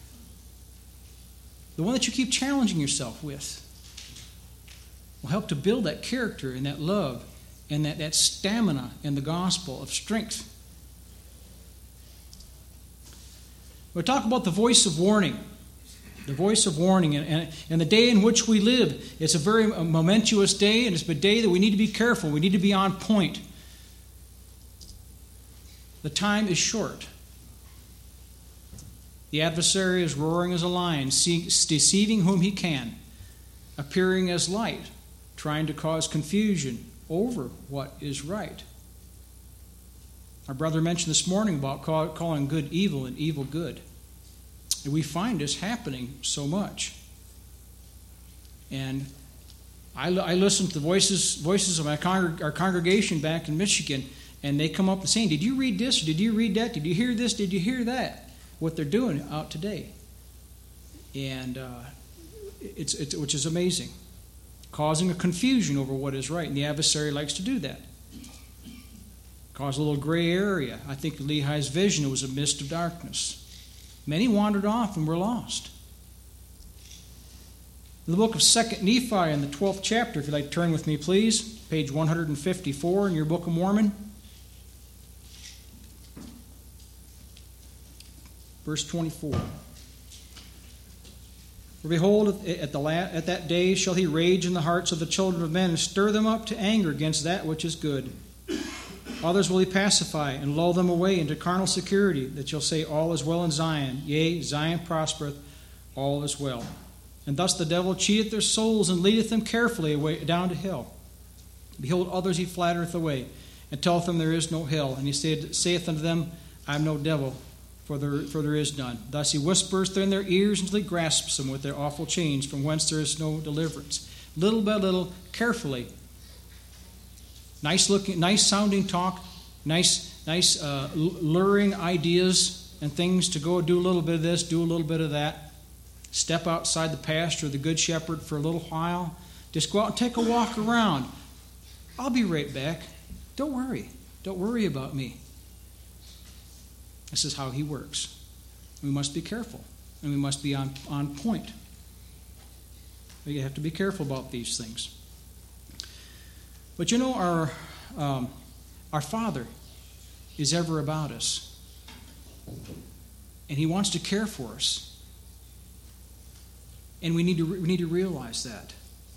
the one that you keep challenging yourself with, will help to build that character and that love and that, that stamina in the gospel of strength. We'll talk about the voice of warning. The voice of warning. And, and, and the day in which we live, it's a very momentous day, and it's a day that we need to be careful. We need to be on point. The time is short. The adversary is roaring as a lion, deceiving whom he can, appearing as light, trying to cause confusion over what is right. Our brother mentioned this morning about call, calling good evil and evil good. And we find this happening so much. And I, I listen to the voices voices of my congreg- our congregation back in Michigan, and they come up and saying, did you read this? Or did you read that? Did you hear this? Did you hear that? What they're doing out today. And uh, it's, it's which is amazing. Causing a confusion over what is right. And the adversary likes to do that. Cause a little gray area. I think Lehi's vision, it was a mist of darkness. Many wandered off and were lost. In the book of Second Nephi in the twelfth chapter, if you'd like to turn with me, please, page one fifty-four in your Book of Mormon. Verse twenty-four. For behold, at, the la- at that day shall he rage in the hearts of the children of men, and stir them up to anger against that which is good. Others will he pacify, and lull them away into carnal security, that shall say, all is well in Zion. Yea, Zion prospereth, all is well. And thus the devil cheateth their souls, and leadeth them carefully away down to hell. Behold, others he flattereth away, and telleth them there is no hell. And he said, saith unto them, I am no devil, for there, for there is none. Thus he whispers in their ears until he grasps them with their awful chains, from whence there is no deliverance. Little by little, carefully. Nice looking, nice sounding talk, nice, nice uh, luring ideas and things to go do a little bit of this, do a little bit of that. Step outside the pasture of the Good Shepherd for a little while. Just go out and take a walk around. I'll be right back. Don't worry. Don't worry about me. This is how he works. We must be careful, and we must be on, on point. We have to be careful about these things. But you know, our um, our Father is ever about us, and He wants to care for us, and we need to we need to realize that.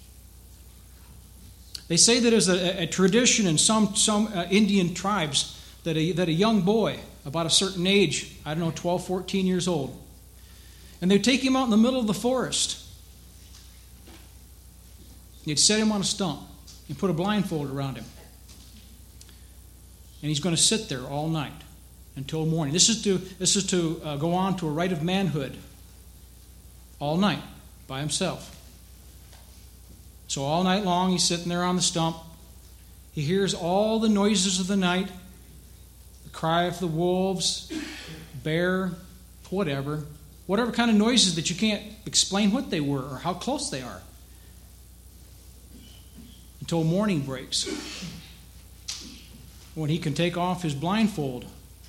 They say that as a, a tradition in some some uh, Indian tribes that a that a young boy about a certain age, I don't know, twelve, fourteen years old, and they'd take him out in the middle of the forest. They'd set him on a stump and put a blindfold around him. And he's going to sit there all night until morning. This is to, this is to uh, go on to a rite of manhood all night by himself. So all night long he's sitting there on the stump. He hears all the noises of the night, the cry of the wolves, bear, whatever, whatever kind of noises that you can't explain what they were or how close they are, until morning breaks, when he can take off his blindfold,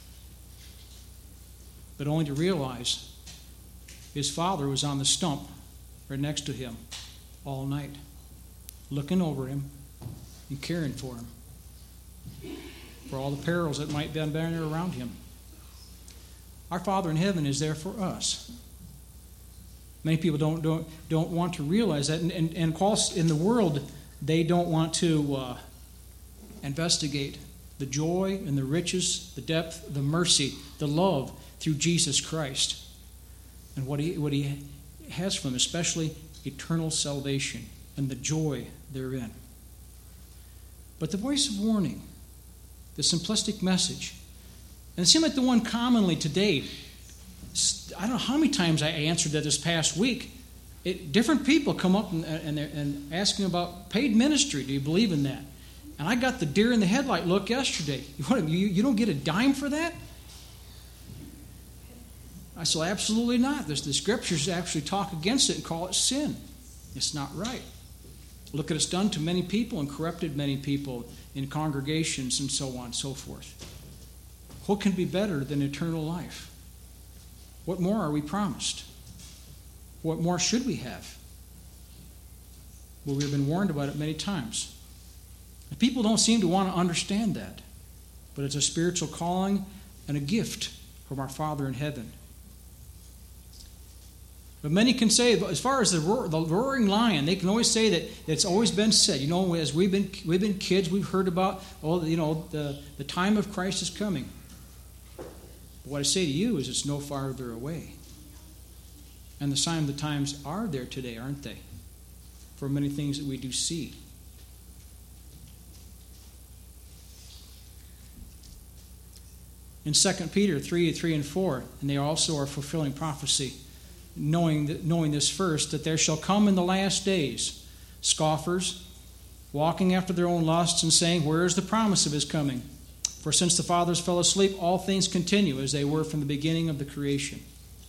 but only to realize his father was on the stump right next to him all night, looking over him and caring for him, for all the perils that might be there around him. Our Father in heaven is there for us. Many people don't don't don't want to realize that, and and, and of course in the world they don't want to uh, investigate the joy and the riches, the depth, the mercy, the love through Jesus Christ, and what he what he has for them, especially eternal salvation and the joy therein. But the voice of warning, the simplistic message, and it seemed like the one commonly today, I don't know how many times I answered that this past week. It, different people come up and, and, and asking about paid ministry. Do you believe in that? And I got the deer in the headlight look yesterday. You, want, you, you don't get a dime for that? I said, absolutely not. There's, the scriptures actually talk against it and call it sin. It's not right. Look at it's done to many people and corrupted many people in congregations and so on and so forth. What can be better than eternal life? What more are we promised? What more should we have? Well, we've been warned about it many times. And people don't seem to want to understand that. But it's a spiritual calling and a gift from our Father in heaven. But many can say, as far as the, roar, the roaring lion, they can always say that it's always been said. You know, as we've been we've been kids, we've heard about, oh, you know, the, the time of Christ is coming. But what I say to you is it's no farther away. And the sign of the times are there today, aren't they? For many things that we do see. In Second Peter three, three and four, and they also are fulfilling prophecy, knowing that, knowing this first, that there shall come in the last days scoffers, walking after their own lusts and saying, where is the promise of his coming? For since the fathers fell asleep, all things continue as they were from the beginning of the creation.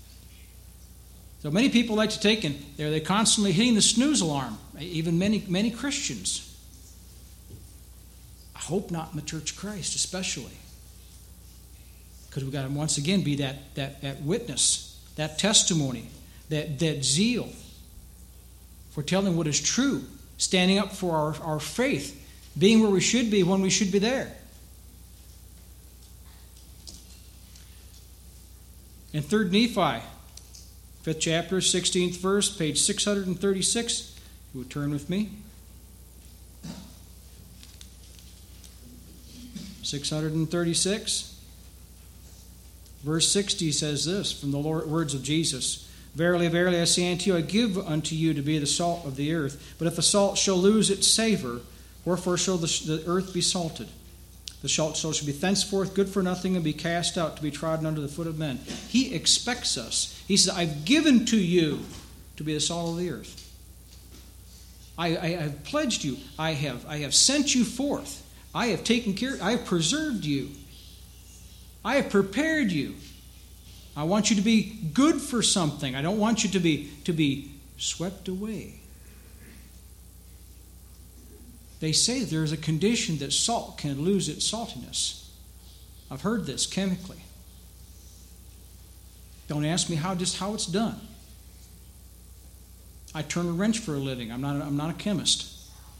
So many people like to take and they're, they're constantly hitting the snooze alarm, even many, many Christians. I hope not in the Church of Christ, especially. Because we've got to once again be that, that, that witness, that testimony, that, that zeal for telling what is true, standing up for our, our faith, being where we should be when we should be there. In Third Nephi, fifth chapter, sixteenth verse, page six hundred thirty-six, you would turn with me. six hundred thirty-six. Verse sixty says this, from the Lord, words of Jesus. Verily, verily, I say unto you, I give unto you to be the salt of the earth. But if the salt shall lose its savor, wherefore shall the, the earth be salted? The salt shall be thenceforth good for nothing and be cast out to be trodden under the foot of men. He expects us. He says, I've given to you to be the salt of the earth. I, I have pledged you. I have, I have sent you forth. I have taken care, I have preserved you. I have prepared you. I want you to be good for something. I don't want you to be, to be swept away. They say there is a condition that salt can lose its saltiness. I've heard this chemically. Don't ask me how just how it's done. I turn a wrench for a living. I'm not, I'm not a chemist.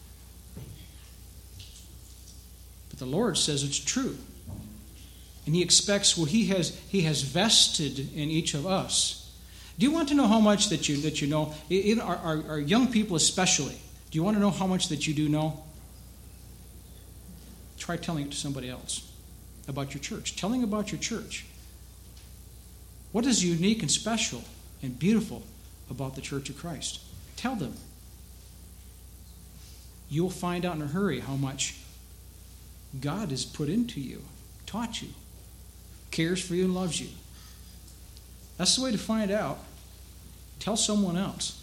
But the Lord says it's true. And He expects what He has, He has vested in each of us. Do you want to know how much that you that you know? Even our, our, our young people especially. Do you want to know how much that you do know? Try telling it to somebody else about your church. Telling about your church. What is unique and special and beautiful about the Church of Christ? Tell them. You'll find out in a hurry how much God has put into you, taught you, cares for you, and loves you. That's the way to find out. Tell someone else.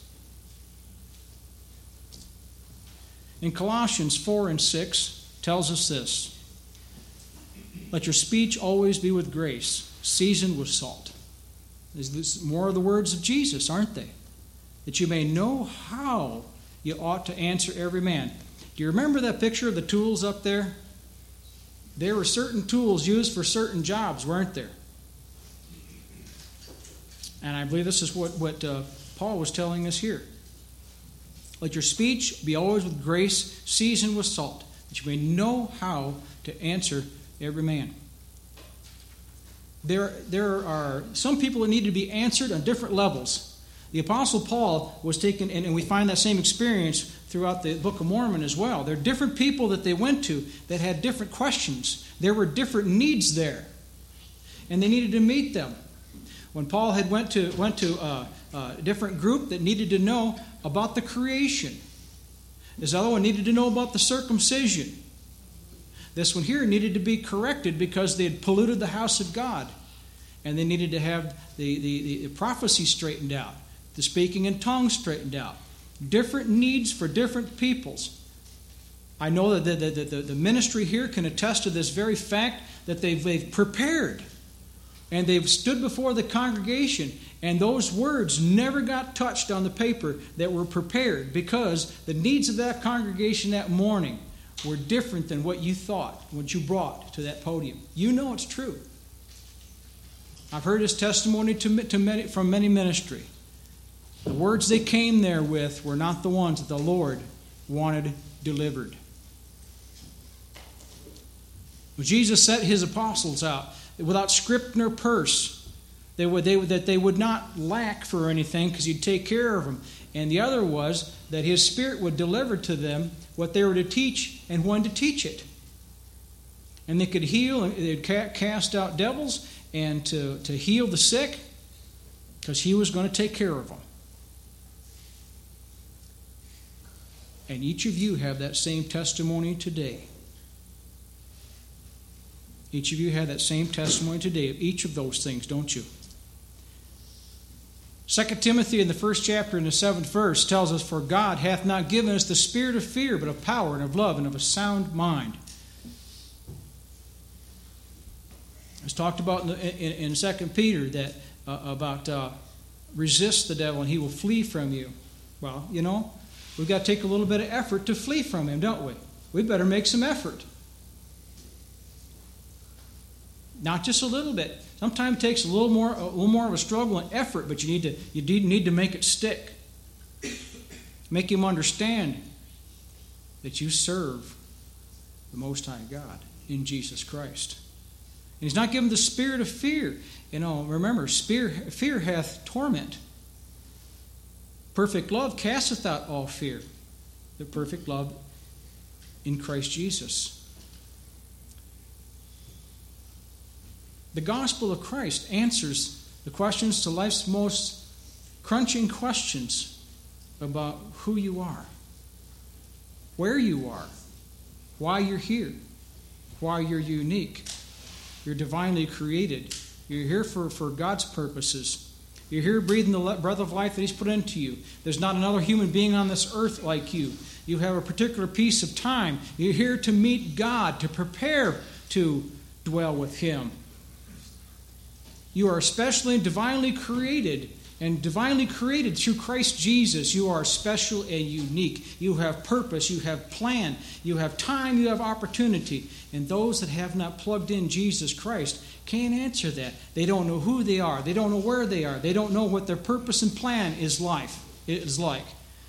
In Colossians four and six tells us this. Let your speech always be with grace, seasoned with salt. These are more of the words of Jesus, aren't they? That you may know how you ought to answer every man. Do you remember that picture of the tools up there? There were certain tools used for certain jobs, weren't there? And I believe this is what, what uh, Paul was telling us here. Let your speech be always with grace, seasoned with salt, that you may know how to answer every man. There, there are some people that need to be answered on different levels. The Apostle Paul was taken, and we find that same experience throughout the Book of Mormon as well. There are different people that they went to that had different questions. There were different needs there, and they needed to meet them. When Paul had went to went to a, a different group that needed to know about the creation, this other one needed to know about the circumcision. This one here needed to be corrected because they had polluted the house of God. And they needed to have the, the, the prophecy straightened out, the speaking in tongues straightened out. Different needs for different peoples. I know that the, the, the, the ministry here can attest to this very fact that they've, they've prepared. And they've stood before the congregation, and those words never got touched on the paper that were prepared because the needs of that congregation that morning were different than what you thought, what you brought to that podium. You know it's true. I've heard his testimony to, to many, from many ministry. The words they came there with were not the ones that the Lord wanted delivered. When Jesus set his apostles out, without script nor purse, they would, they would, that they would not lack for anything because he'd take care of them. And the other was that his Spirit would deliver to them what they were to teach and when to teach it. And they could heal, and they'd cast out devils and to, to heal the sick because he was going to take care of them. And each of you have that same testimony today. Each of you have that same testimony today of each of those things, don't you? Second Timothy in the first chapter in the seventh verse tells us, for God hath not given us the spirit of fear, but of power and of love and of a sound mind. It's talked about in, in, in Second Peter that uh, about uh, resist the devil and he will flee from you. Well, you know, we've got to take a little bit of effort to flee from him, don't we? We better make some effort. Not just a little bit. Sometimes it takes a little more, a little more of a struggle and effort, but you need to, you need to make it stick. Make him understand that you serve the Most High God in Jesus Christ. And he's not given the spirit of fear. You know, remember, fear, fear hath torment. Perfect love casteth out all fear. The perfect love in Christ Jesus. The gospel of Christ answers the questions to life's most crunching questions about who you are, where you are, why you're here, why you're unique. You're divinely created. You're here for, for God's purposes. You're here breathing the breath of life that He's put into you. There's not another human being on this earth like you. You have a particular piece of time. You're here to meet God, to prepare to dwell with Him. You are especially and divinely created, and divinely created through Christ Jesus. You are special and unique. You have purpose, you have plan, you have time, you have opportunity. And those that have not plugged in Jesus Christ can't answer that. They don't know who they are. They don't know where they are. They don't know what their purpose and plan is life is like.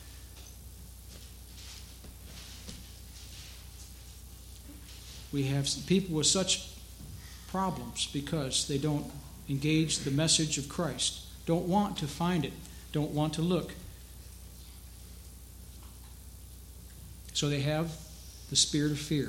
We have people with such problems because they don't engage the message of Christ, don't want to find it, don't want to look. So they have the spirit of fear.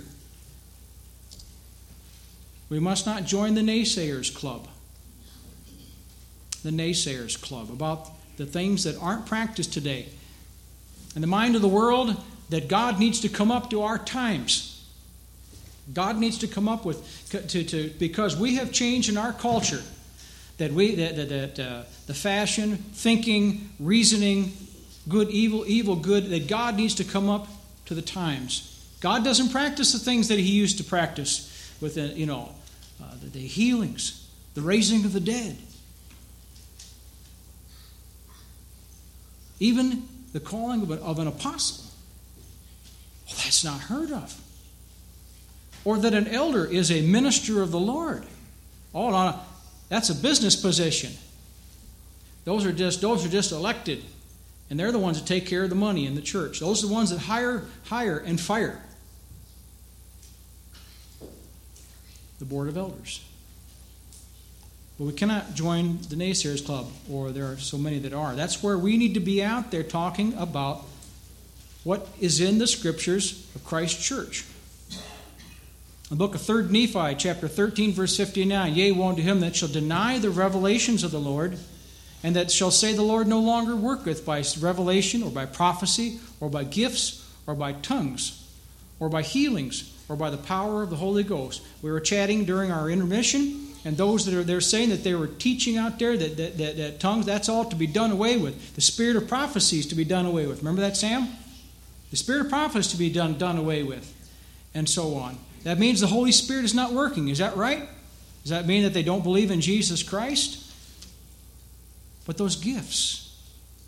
We must not join the naysayers club. The naysayers club about the things that aren't practiced today. In the mind of the world, that God needs to come up to our times. God needs to come up with, to, to because we have changed in our culture, that we that, that, that uh, the fashion, thinking, reasoning, good, evil, evil, good, that God needs to come up to the times. God doesn't practice the things that He used to practice with, uh, you know, uh, the, the healings, the raising of the dead, even the calling of, a, of an apostle. Well, that's not heard of. Or that an elder is a minister of the Lord. Oh, no, that's a business position. Those are just those are just elected, and they're the ones that take care of the money in the church. Those are the ones that hire, hire, and fire the board of elders. But we cannot join the naysayers club, or there are so many that are. That's where we need to be out there talking about what is in the Scriptures of Christ's church. The book of Third Nephi, chapter thirteen, verse fifty-nine. Yea, woe unto him that shall deny the revelations of the Lord, and that shall say the Lord no longer worketh by revelation, or by prophecy, or by gifts, or by tongues, or by healings, or by the power of the Holy Ghost. We were chatting during our intermission, and those that are there saying that they were teaching out there that, that, that, that tongues, that's all to be done away with. The spirit of prophecy is to be done away with. Remember that, Sam? The spirit of prophecy is to be done, done away with, and so on. That means the Holy Spirit is not working. Is that right? Does that mean that they don't believe in Jesus Christ? But those gifts,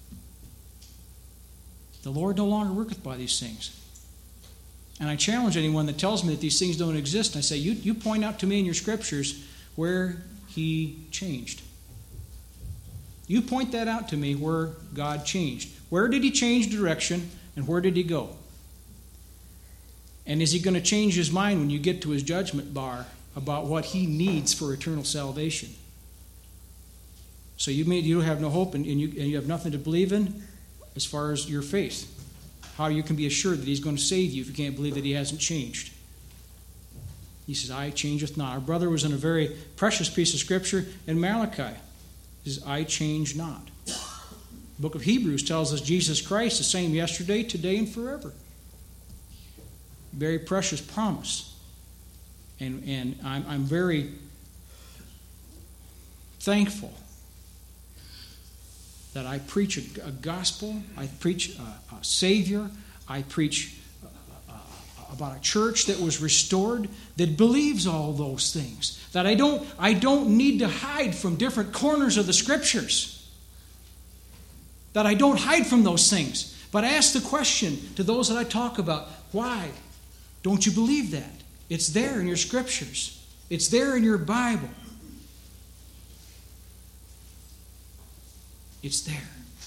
the Lord no longer worketh by these things. And I challenge anyone that tells me that these things don't exist. I say, you, you point out to me in your Scriptures where He changed. You point that out to me where God changed. Where did He change direction, and where did He go? And is He going to change His mind when you get to His judgment bar about what He needs for eternal salvation? So you may you have no hope and, and, you, and you have nothing to believe in as far as your faith. How you can be assured that He's going to save you if you can't believe that He hasn't changed? He says, I changeth not. Our brother was in a very precious piece of Scripture in Malachi. He says, I change not. The book of Hebrews tells us Jesus Christ the same yesterday, today, and forever. Very precious promise. And, and I'm, I'm very thankful that I preach a, a gospel, I preach a, a Savior, I preach a, a, about a church that was restored, that believes all those things. That I don't, I don't need to hide from different corners of the Scriptures. That I don't hide from those things. But I ask the question to those that I talk about, why don't you believe that? It's there in your Scriptures. It's there in your Bible. It's there.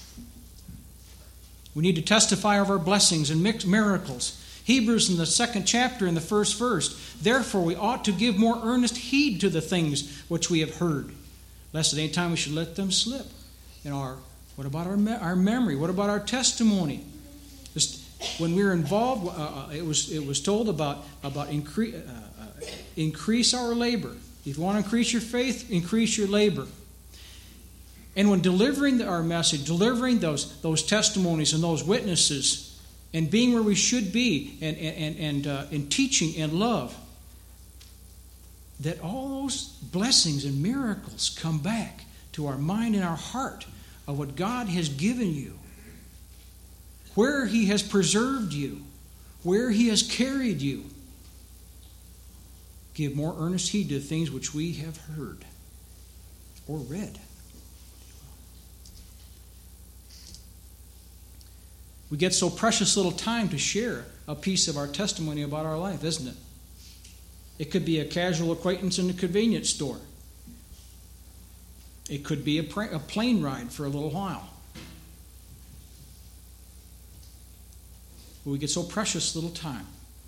We need to testify of our blessings and miracles. Hebrews in the second chapter in the first verse. Therefore we ought to give more earnest heed to the things which we have heard, lest at any time we should let them slip. And our what about our me- our memory? What about our testimony? Just when we were involved, uh, it was it was told about about increase uh, uh, increase our labor. If you want to increase your faith, increase your labor. And when delivering our message, delivering those those testimonies and those witnesses, and being where we should be, and and and uh, in teaching and love, that all those blessings and miracles come back to our mind and our heart of what God has given you, where He has preserved you, where He has carried you. Give more earnest heed to the things which we have heard or read. We get so precious little time to share a piece of our testimony about our life, isn't it? It could be a casual acquaintance in a convenience store. It could be a, pra- a plane ride for a little while. But we get so precious little time.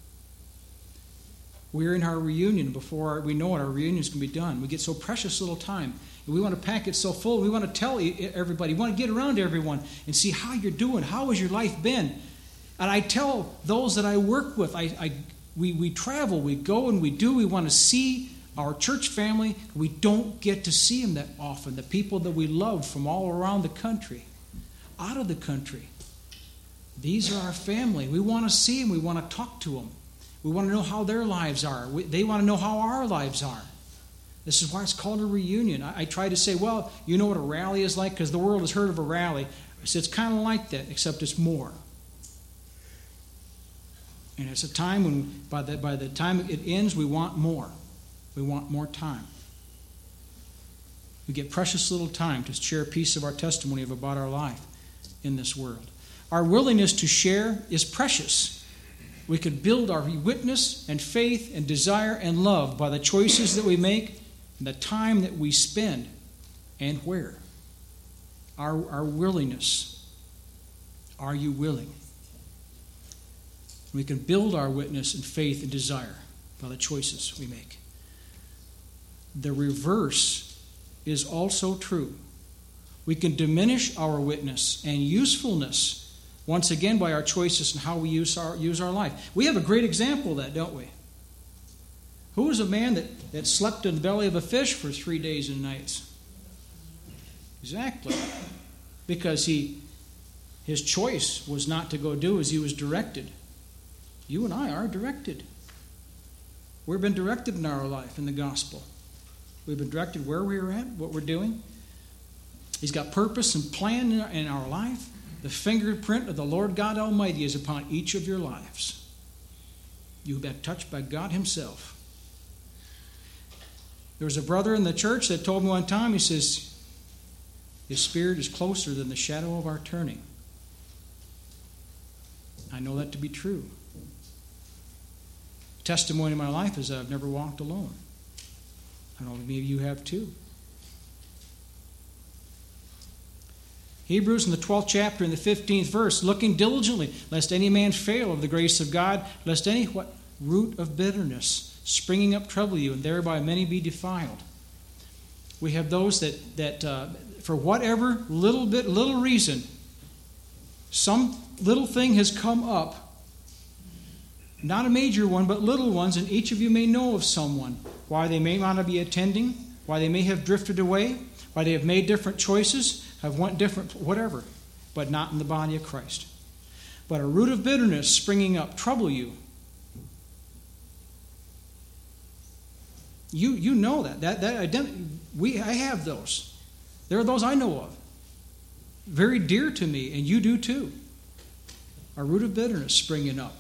We're in our reunion before our, we know it, our reunion's going to be done. We get so precious little time. And we want to pack it so full. We want to tell everybody. We want to get around to everyone and see how you're doing. How has your life been? And I tell those that I work with, I, I we, we travel, we go and we do. We want to see our church family. We don't get to see them that often. The people that we love from all around the country, out of the country. These are our family. We want to see them. We want to talk to them. We want to know how their lives are. We, they want to know how our lives are. This is why it's called a reunion. I, I try to say, well, you know what a rally is like? Because the world has heard of a rally. I said, it's kind of like that, except it's more. And it's a time when, by the, by the time it ends, we want more. We want more time. We get precious little time to share a piece of our testimony of about our life in this world. Our willingness to share is precious. We could build our witness and faith and desire and love by the choices that we make and the time that we spend and where. Our, our willingness. Are you willing? We can build our witness and faith and desire by the choices we make. The reverse is also true. We can diminish our witness and usefulness once again by our choices and how we use our use our life. We have a great example of that, don't we? Who was a man that, that slept in the belly of a fish for three days and nights? Exactly. Because he his choice was not to go do as he was directed. You and I are directed. We've been directed in our life in the gospel. We've been directed where we're at, what we're doing. He's got purpose and plan in our, in our life. The fingerprint of the Lord God Almighty is upon each of your lives. You've been touched by God Himself. There was a brother in the church that told me one time, he says, His spirit is closer than the shadow of our turning. I know that to be true. Testimony in my life is that I've never walked alone. I know maybe you have too. Hebrews in the twelfth chapter in the fifteenth verse, looking diligently, lest any man fail of the grace of God, lest any what root of bitterness springing up trouble you, and thereby many be defiled. We have those that that uh, for whatever little bit, little reason, some little thing has come up, not a major one, but little ones, and each of you may know of someone why they may not be attending, why they may have drifted away, why they have made different choices, have went different, whatever, but not in the body of Christ. But a root of bitterness springing up trouble you. You you know that that that identity. We I have those. There are those I know of, very dear to me, and you do too. A root of bitterness springing up.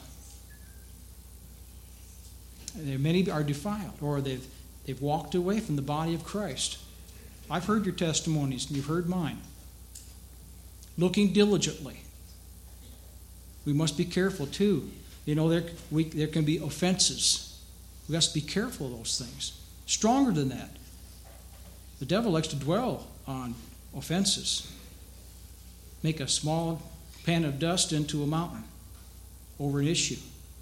And many are defiled, or they've they've walked away from the body of Christ. I've heard your testimonies, and you've heard mine. Looking diligently. We must be careful, too. You know, there, we, there can be offenses. We have to be careful of those things. Stronger than that. The devil likes to dwell on offenses. Make a small pan of dust into a mountain over an issue.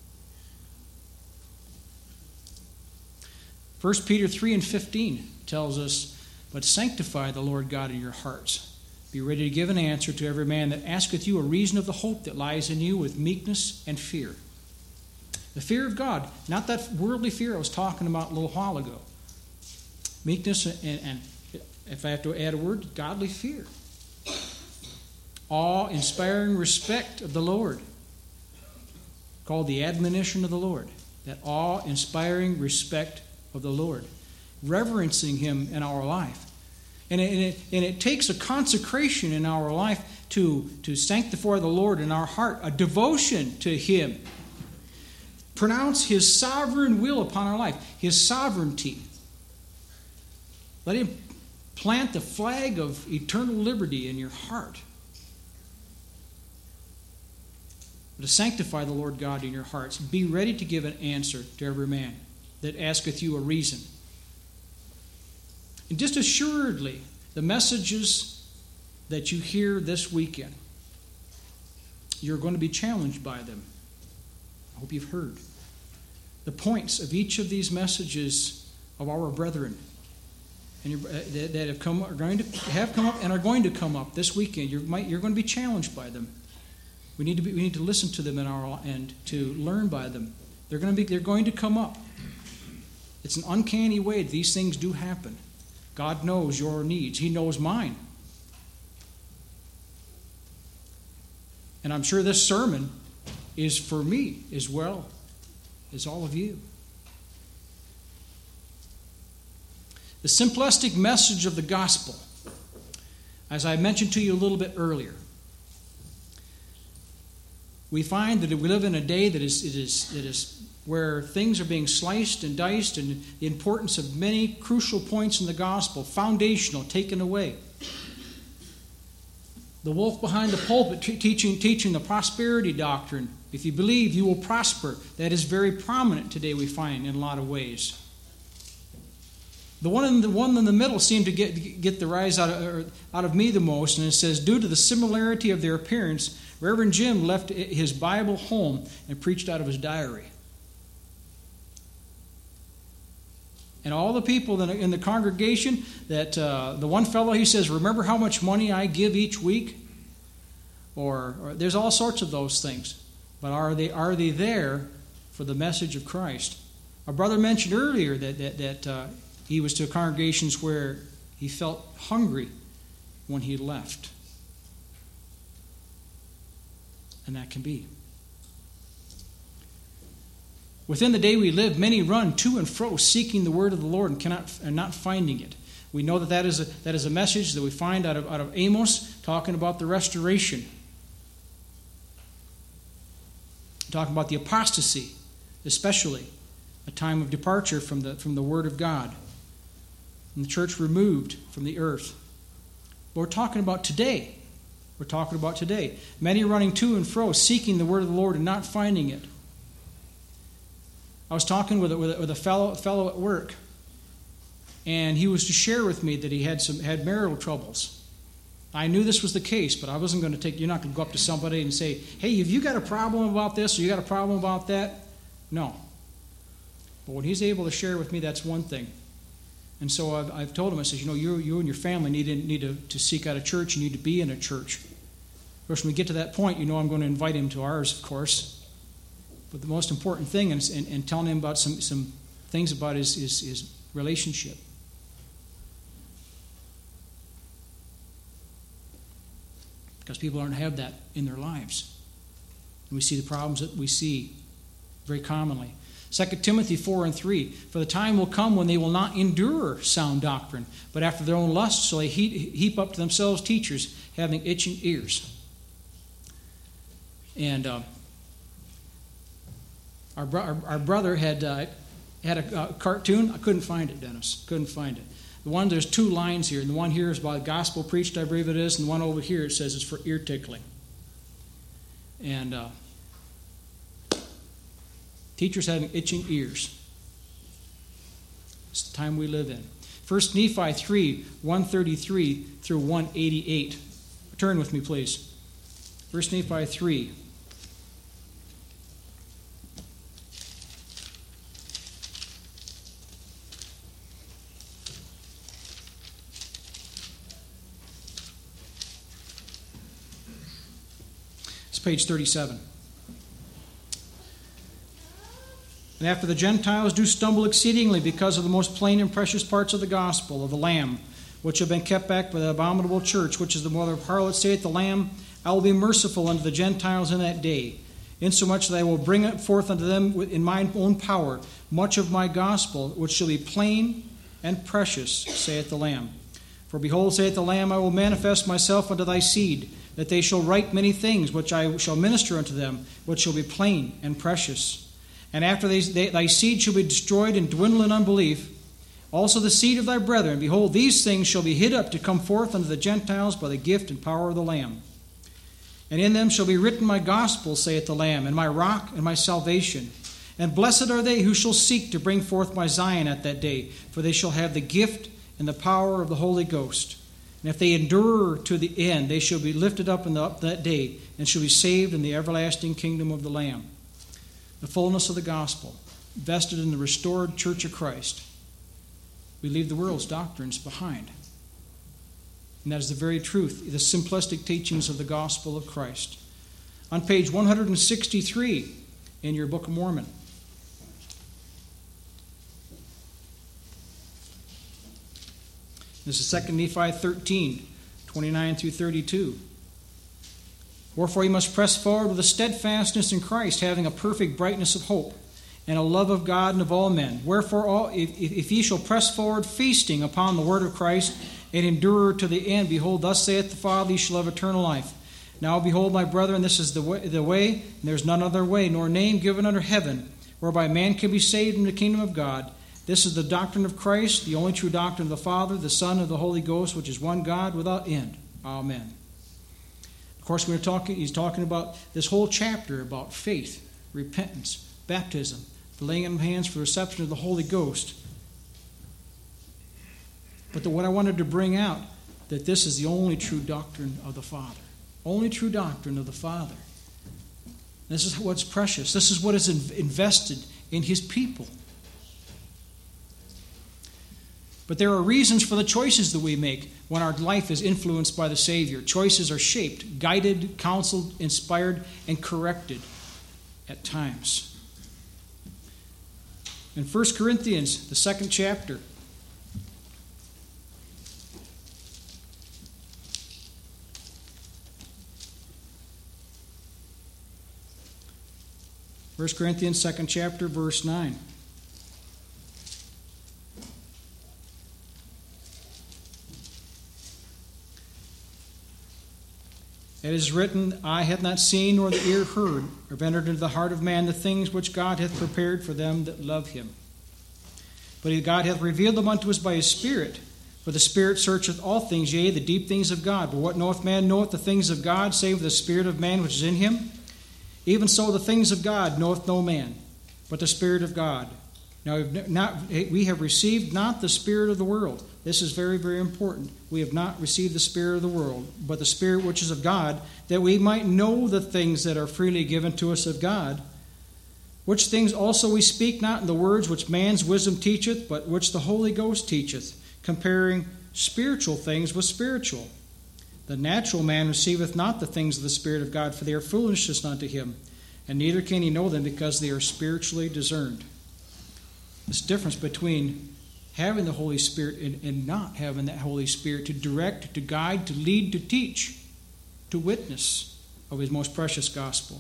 First Peter three and fifteen tells us, but sanctify the Lord God in your hearts. Be ready to give an answer to every man that asketh you a reason of the hope that lies in you with meekness and fear. The fear of God, not that worldly fear I was talking about a little while ago. Meekness and, and if I have to add a word, godly fear. Awe-inspiring respect of the Lord. Called the admonition of the Lord. That awe-inspiring respect of the Lord. Reverencing Him in our life. And it, and it, and it takes a consecration in our life to, to sanctify the Lord in our heart, a devotion to Him. Pronounce His sovereign will upon our life, His sovereignty. Let Him plant the flag of eternal liberty in your heart. To sanctify the Lord God in your hearts. Be ready to give an answer to every man that asketh you a reason. And just assuredly, the messages that you hear this weekend, you're going to be challenged by them. I hope you've heard. The points of each of these messages of our brethren and uh, that, that have come, are going to have come up and are going to come up this weekend, you're, might, you're going to be challenged by them. We need to be, we need to listen to them in our and to learn by them. They're going to be they're going to come up. It's an uncanny way these things do happen. God knows your needs. He knows mine. And I'm sure this sermon is for me as well as all of you. The simplistic message of the gospel, as I mentioned to you a little bit earlier, we find that we live in a day that is, it is, it is where things are being sliced and diced, and the importance of many crucial points in the gospel, foundational, taken away. The wolf behind the pulpit t- teaching, teaching the prosperity doctrine. If you believe, you will prosper. That is very prominent today, we find, in a lot of ways. The one in the one in the middle seemed to get, get the rise out of, out of me the most, and it says, due to the similarity of their appearance, Reverend Jim left his Bible home and preached out of his diary. And all the people in the congregation, that uh, the one fellow, he says, remember how much money I give each week? Or, or there's all sorts of those things. But are they are they there for the message of Christ? Our brother mentioned earlier that, that, that uh, he was to congregations where he felt hungry when he left. And that can be. Within the day we live, many run to and fro seeking the word of the Lord and cannot and not finding it. We know that that is a, that is a message that we find out of, out of Amos, talking about the restoration. Talking about the apostasy, especially a time of departure from the, from the word of God. And the church removed from the earth. But we're talking about today. We're talking about today. Many running to and fro, seeking the word of the Lord and not finding it. I was talking with a, with a, with a fellow, fellow at work, and he was to share with me that he had some had marital troubles. I knew this was the case, but I wasn't going to take, you're not going to go up to somebody and say, hey, have you got a problem about this or you got a problem about that? No. But when he's able to share with me, that's one thing. And so I've, I've told him, I said, you know, you, you and your family need, to, need to, to seek out a church. You need to be in a church. Of course, when we get to that point, you know I'm going to invite him to ours, of course. But the most important thing is and, and telling him about some, some things about his, his, his relationship. Because people don't have that in their lives. And we see the problems that we see very commonly. Second Timothy four and three, for the time will come when they will not endure sound doctrine, but after their own lusts, so they heap up to themselves teachers having itching ears. And uh, our, bro- our, our brother had uh, had a, a cartoon. I couldn't find it, Dennis. Couldn't find it. The one, there's two lines here. And the one here is about gospel preached, I believe it is. And the one over here, it says it's for ear tickling. And uh, teachers having itching ears. It's the time we live in. First Nephi three, one thirty-three through one eighty-eight. Turn with me, please. First Nephi three. Page thirty-seven. And after the Gentiles do stumble exceedingly because of the most plain and precious parts of the gospel of the Lamb, which have been kept back by the abominable church, which is the mother of harlots, saith the Lamb, I will be merciful unto the Gentiles in that day, insomuch that I will bring it forth unto them in mine own power, much of my gospel, which shall be plain and precious, saith the Lamb. For behold, saith the Lamb, I will manifest myself unto thy seed, that they shall write many things, which I shall minister unto them, which shall be plain and precious. And after they, they, thy seed shall be destroyed and dwindle in unbelief, also the seed of thy brethren, behold, these things shall be hid up to come forth unto the Gentiles by the gift and power of the Lamb. And in them shall be written my gospel, saith the Lamb, and my rock and my salvation. And blessed are they who shall seek to bring forth my Zion at that day, for they shall have the gift and the power of the Holy Ghost. And if they endure to the end, they shall be lifted up in the, up that day, and shall be saved in the everlasting kingdom of the Lamb. The fullness of the gospel, vested in the restored church of Christ. We leave the world's doctrines behind. And that is the very truth, the simplistic teachings of the gospel of Christ. On page one hundred sixty-three in your Book of Mormon. This is Second Nephi thirteen, twenty-nine through thirty-two. Wherefore ye must press forward with a steadfastness in Christ, having a perfect brightness of hope, and a love of God and of all men. Wherefore, all, if, if ye shall press forward, feasting upon the word of Christ, and endure to the end, behold, thus saith the Father, ye shall have eternal life. Now, behold, my brethren, this is the way, the way, and there is none other way, nor name given under heaven, whereby man can be saved in the kingdom of God. This is the doctrine of Christ, the only true doctrine of the Father, the Son, and the Holy Ghost, which is one God without end. Amen. Of course, we're talking, he's talking about this whole chapter about faith, repentance, baptism, the laying on of hands for the reception of the Holy Ghost. But the, what I wanted to bring out, that this is the only true doctrine of the Father. Only true doctrine of the Father. This is what's precious. This is what is invested in His people. But there are reasons for the choices that we make when our life is influenced by the Savior. Choices are shaped, guided, counseled, inspired, and corrected at times. In First Corinthians, the second chapter, First Corinthians, second chapter, verse nine. It is written, eye hath not seen, nor the ear heard, or entered into the heart of man the things which God hath prepared for them that love Him. But God hath revealed them unto us by His Spirit. For the Spirit searcheth all things, yea, the deep things of God. But what knoweth man knoweth the things of God, save the Spirit of man which is in him? Even so the things of God knoweth no man, but the Spirit of God. Now not, we have received not the spirit of the world. This is very, very important. We have not received the spirit of the world, but the Spirit which is of God, that we might know the things that are freely given to us of God. Which things also we speak not in the words which man's wisdom teacheth, but which the Holy Ghost teacheth, comparing spiritual things with spiritual. The natural man receiveth not the things of the Spirit of God, for they are foolishness unto him, and neither can he know them, because they are spiritually discerned. This difference between having the Holy Spirit and, and not having that Holy Spirit to direct, to guide, to lead, to teach, to witness of His most precious gospel.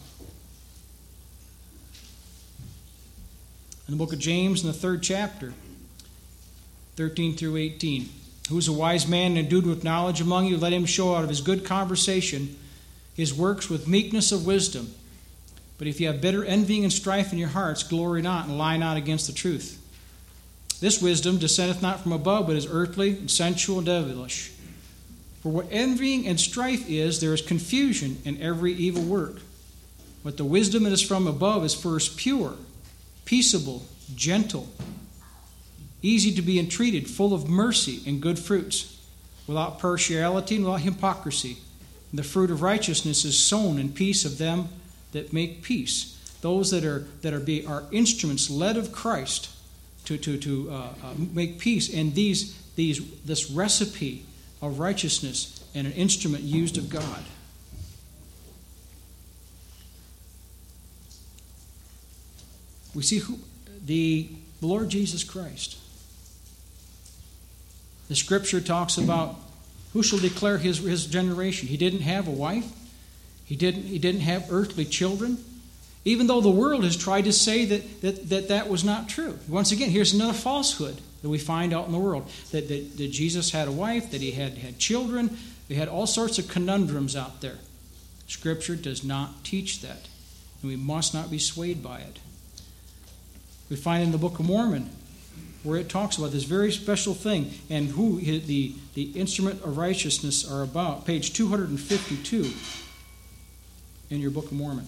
In the book of James, in the third chapter, thirteen through eighteen, who is a wise man and endued with knowledge among you, let him show out of his good conversation his works with meekness of wisdom. But if you have bitter envying and strife in your hearts, glory not and lie not against the truth. This wisdom descendeth not from above, but is earthly and sensual and devilish. For what envying and strife is, there is confusion in every evil work. But the wisdom that is from above is first pure, peaceable, gentle, easy to be entreated, full of mercy and good fruits, without partiality and without hypocrisy. And the fruit of righteousness is sown in peace of them that make peace. Those that are that are be are instruments led of Christ to to to uh, uh, make peace. And these these this recipe of righteousness and an instrument used of God. We see who the Lord Jesus Christ. The Scripture talks about who shall declare his his generation. He didn't have a wife. He didn't, he didn't have earthly children, even though the world has tried to say that, that, that that was not true. Once again, here's another falsehood. that we find out in the world. That, that, that Jesus had a wife, that he had, had children. He had all sorts of conundrums out there. Scripture does not teach that, and we must not be swayed by it. We find in the Book of Mormon where it talks about this very special thing and who the, the instrument of righteousness are about. Page two hundred fifty-two in your Book of Mormon.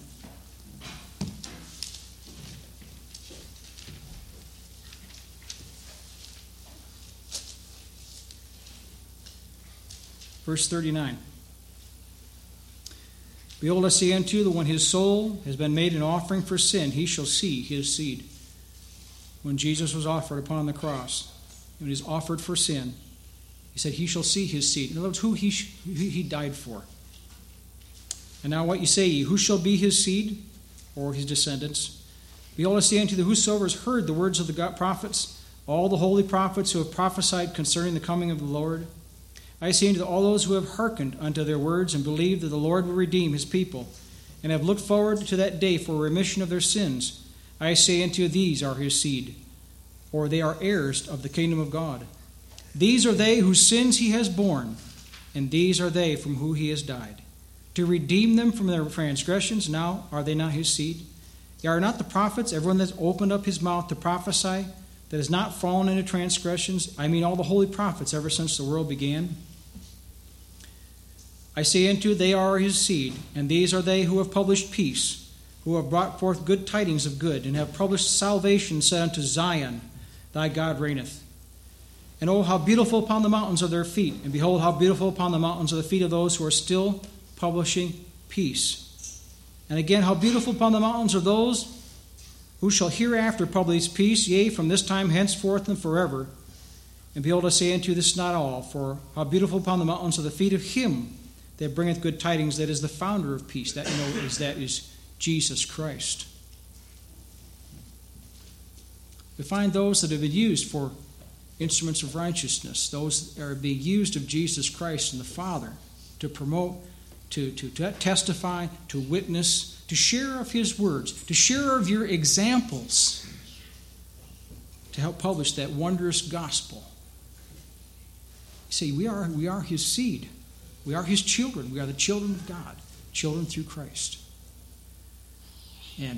Verse thirty-nine. Behold, I say unto you that when his soul has been made an offering for sin, he shall see his seed. When Jesus was offered upon the cross, when he was offered for sin, he said, he shall see his seed. In other words, who he, who he died for. And now what you say ye, who shall be his seed, or his descendants? Behold, I say unto you that whosoever has heard the words of the God prophets, all the holy prophets who have prophesied concerning the coming of the Lord, I say unto all those who have hearkened unto their words and believed that the Lord will redeem his people, and have looked forward to that day for remission of their sins, I say unto you, these are his seed, or they are heirs of the kingdom of God. These are they whose sins he has borne, and these are they from whom he has died, to redeem them from their transgressions. Now are they not his seed? Are not the prophets, everyone that's opened up his mouth to prophesy, that has not fallen into transgressions? I mean all the holy prophets ever since the world began. I say unto you, they are his seed, and these are they who have published peace, who have brought forth good tidings of good, and have published salvation, said unto Zion, thy God reigneth. And oh, how beautiful upon the mountains are their feet, and behold, how beautiful upon the mountains are the feet of those who are still publishing peace. And again, how beautiful upon the mountains are those who shall hereafter publish peace, yea, from this time henceforth and forever. And behold, I say unto you, this is not all, for how beautiful upon the mountains are the feet of him that bringeth good tidings, that is the founder of peace. That, you know, is that is Jesus Christ. We find those that have been used for instruments of righteousness, those that are being used of Jesus Christ and the Father to promote, to, to, to testify, to witness, to share of his words, to share of your examples, to help publish that wondrous gospel. You see, we are, we are his seed. We are his children. We are the children of God, children through Christ. And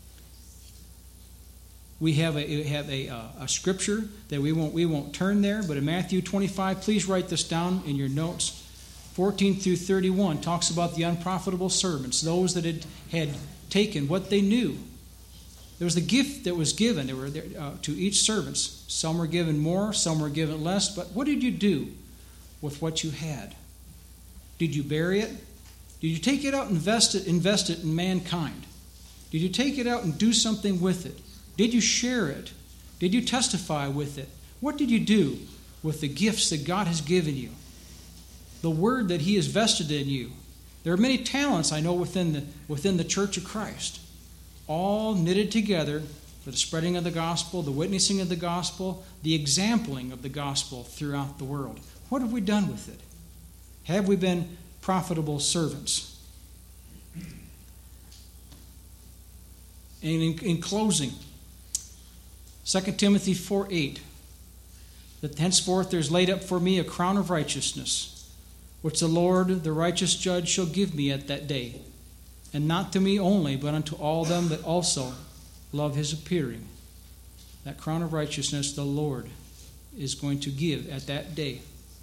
we have a have a, a scripture that we won't we won't turn there, but in Matthew twenty-five, please write this down in your notes. fourteen through thirty-one talks about the unprofitable servants, those that had, had taken what they knew. There was the gift that was given. There were there, uh, to each servant. Some were given more, some were given less. But what did you do with what you had? Did you bury it? Did you take it out and invest it, invest it in mankind? Did you take it out and do something with it? Did you share it? Did you testify with it? What did you do with the gifts that God has given you? The word that he has vested in you. There are many talents, I know, within the, within the Church of Christ, all knitted together for the spreading of the gospel, the witnessing of the gospel, the exampling of the gospel throughout the world. What have we done with it? Have we been profitable servants? And in, in closing, Second Timothy four eight, that henceforth there is laid up for me a crown of righteousness, which the Lord, the righteous judge, shall give me at that day, and not to me only, but unto all them that also love his appearing. That crown of righteousness the Lord is going to give at that day.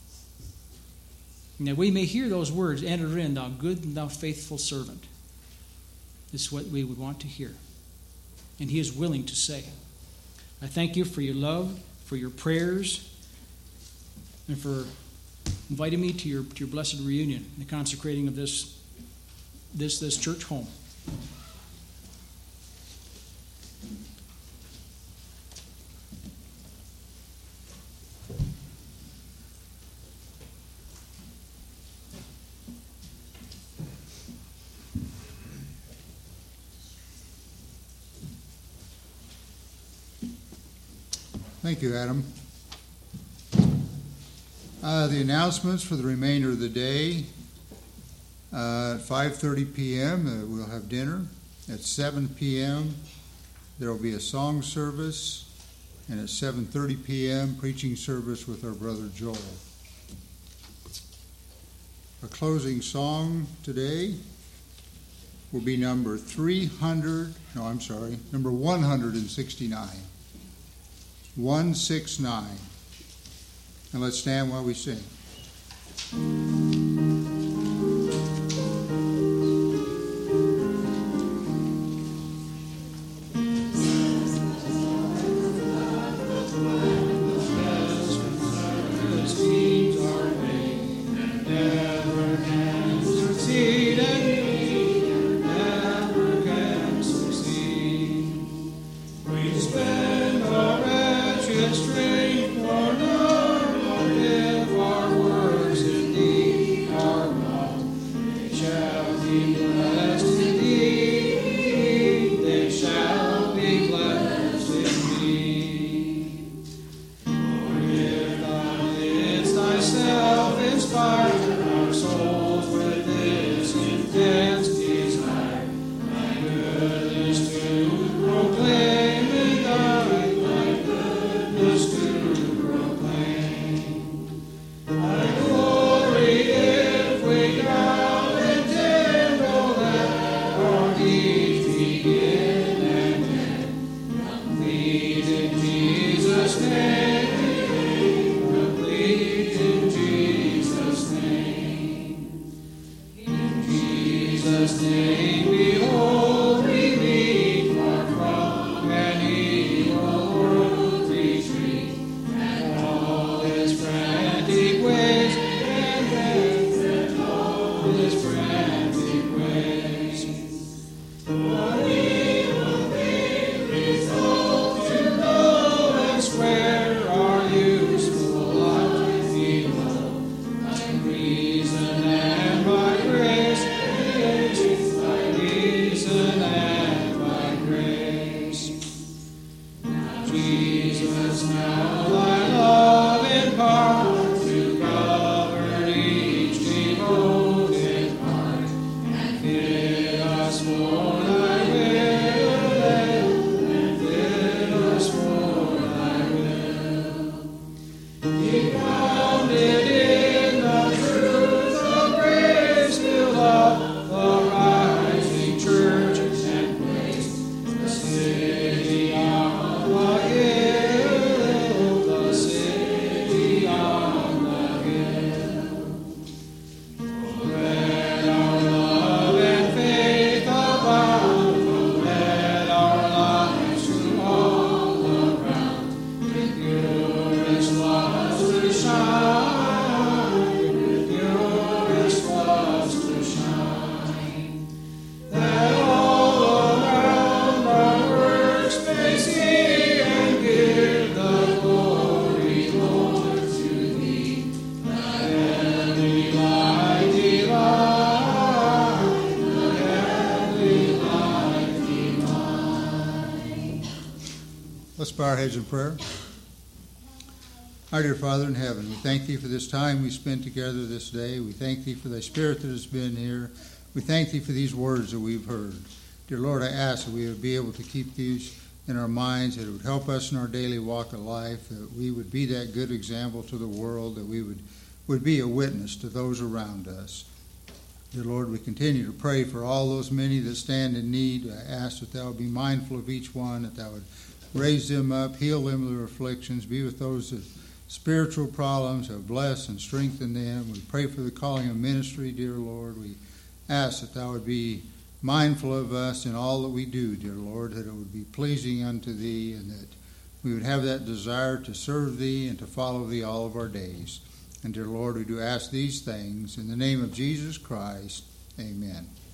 Now we may hear those words, enter in, thou good and thou faithful servant. This is what we would want to hear. And he is willing to say. I thank you for your love, for your prayers, and for inviting me to your, to your blessed reunion, the consecrating of this, this, this church home. Thank you, Adam. Uh, the announcements for the remainder of the day. Uh, at five thirty p.m. Uh, we'll have dinner. At seven p.m. there will be a song service. And at seven thirty p.m., preaching service with our brother Joel. Our closing song today will be number three hundred, no, I'm sorry, number one hundred sixty-nine. one sixty-nine. And let's stand while we sing. Let's bow our heads in prayer. Our dear Father in heaven, we thank Thee for this time we spent together this day. We thank Thee for Thy Spirit that has been here. We thank Thee for these words that we've heard. Dear Lord, I ask that we would be able to keep these in our minds, that it would help us in our daily walk of life, that we would be that good example to the world, that we would, would be a witness to those around us. Dear Lord, we continue to pray for all those many that stand in need. I ask that Thou would be mindful of each one, that Thou would raise them up, heal them of their afflictions, be with those that spiritual problems, have blessed and strengthened them. We pray for the calling of ministry, dear Lord. We ask that Thou would be mindful of us in all that we do, dear Lord, that it would be pleasing unto Thee, and that we would have that desire to serve Thee and to follow Thee all of our days. And dear Lord, we do ask these things in the name of Jesus Christ. Amen.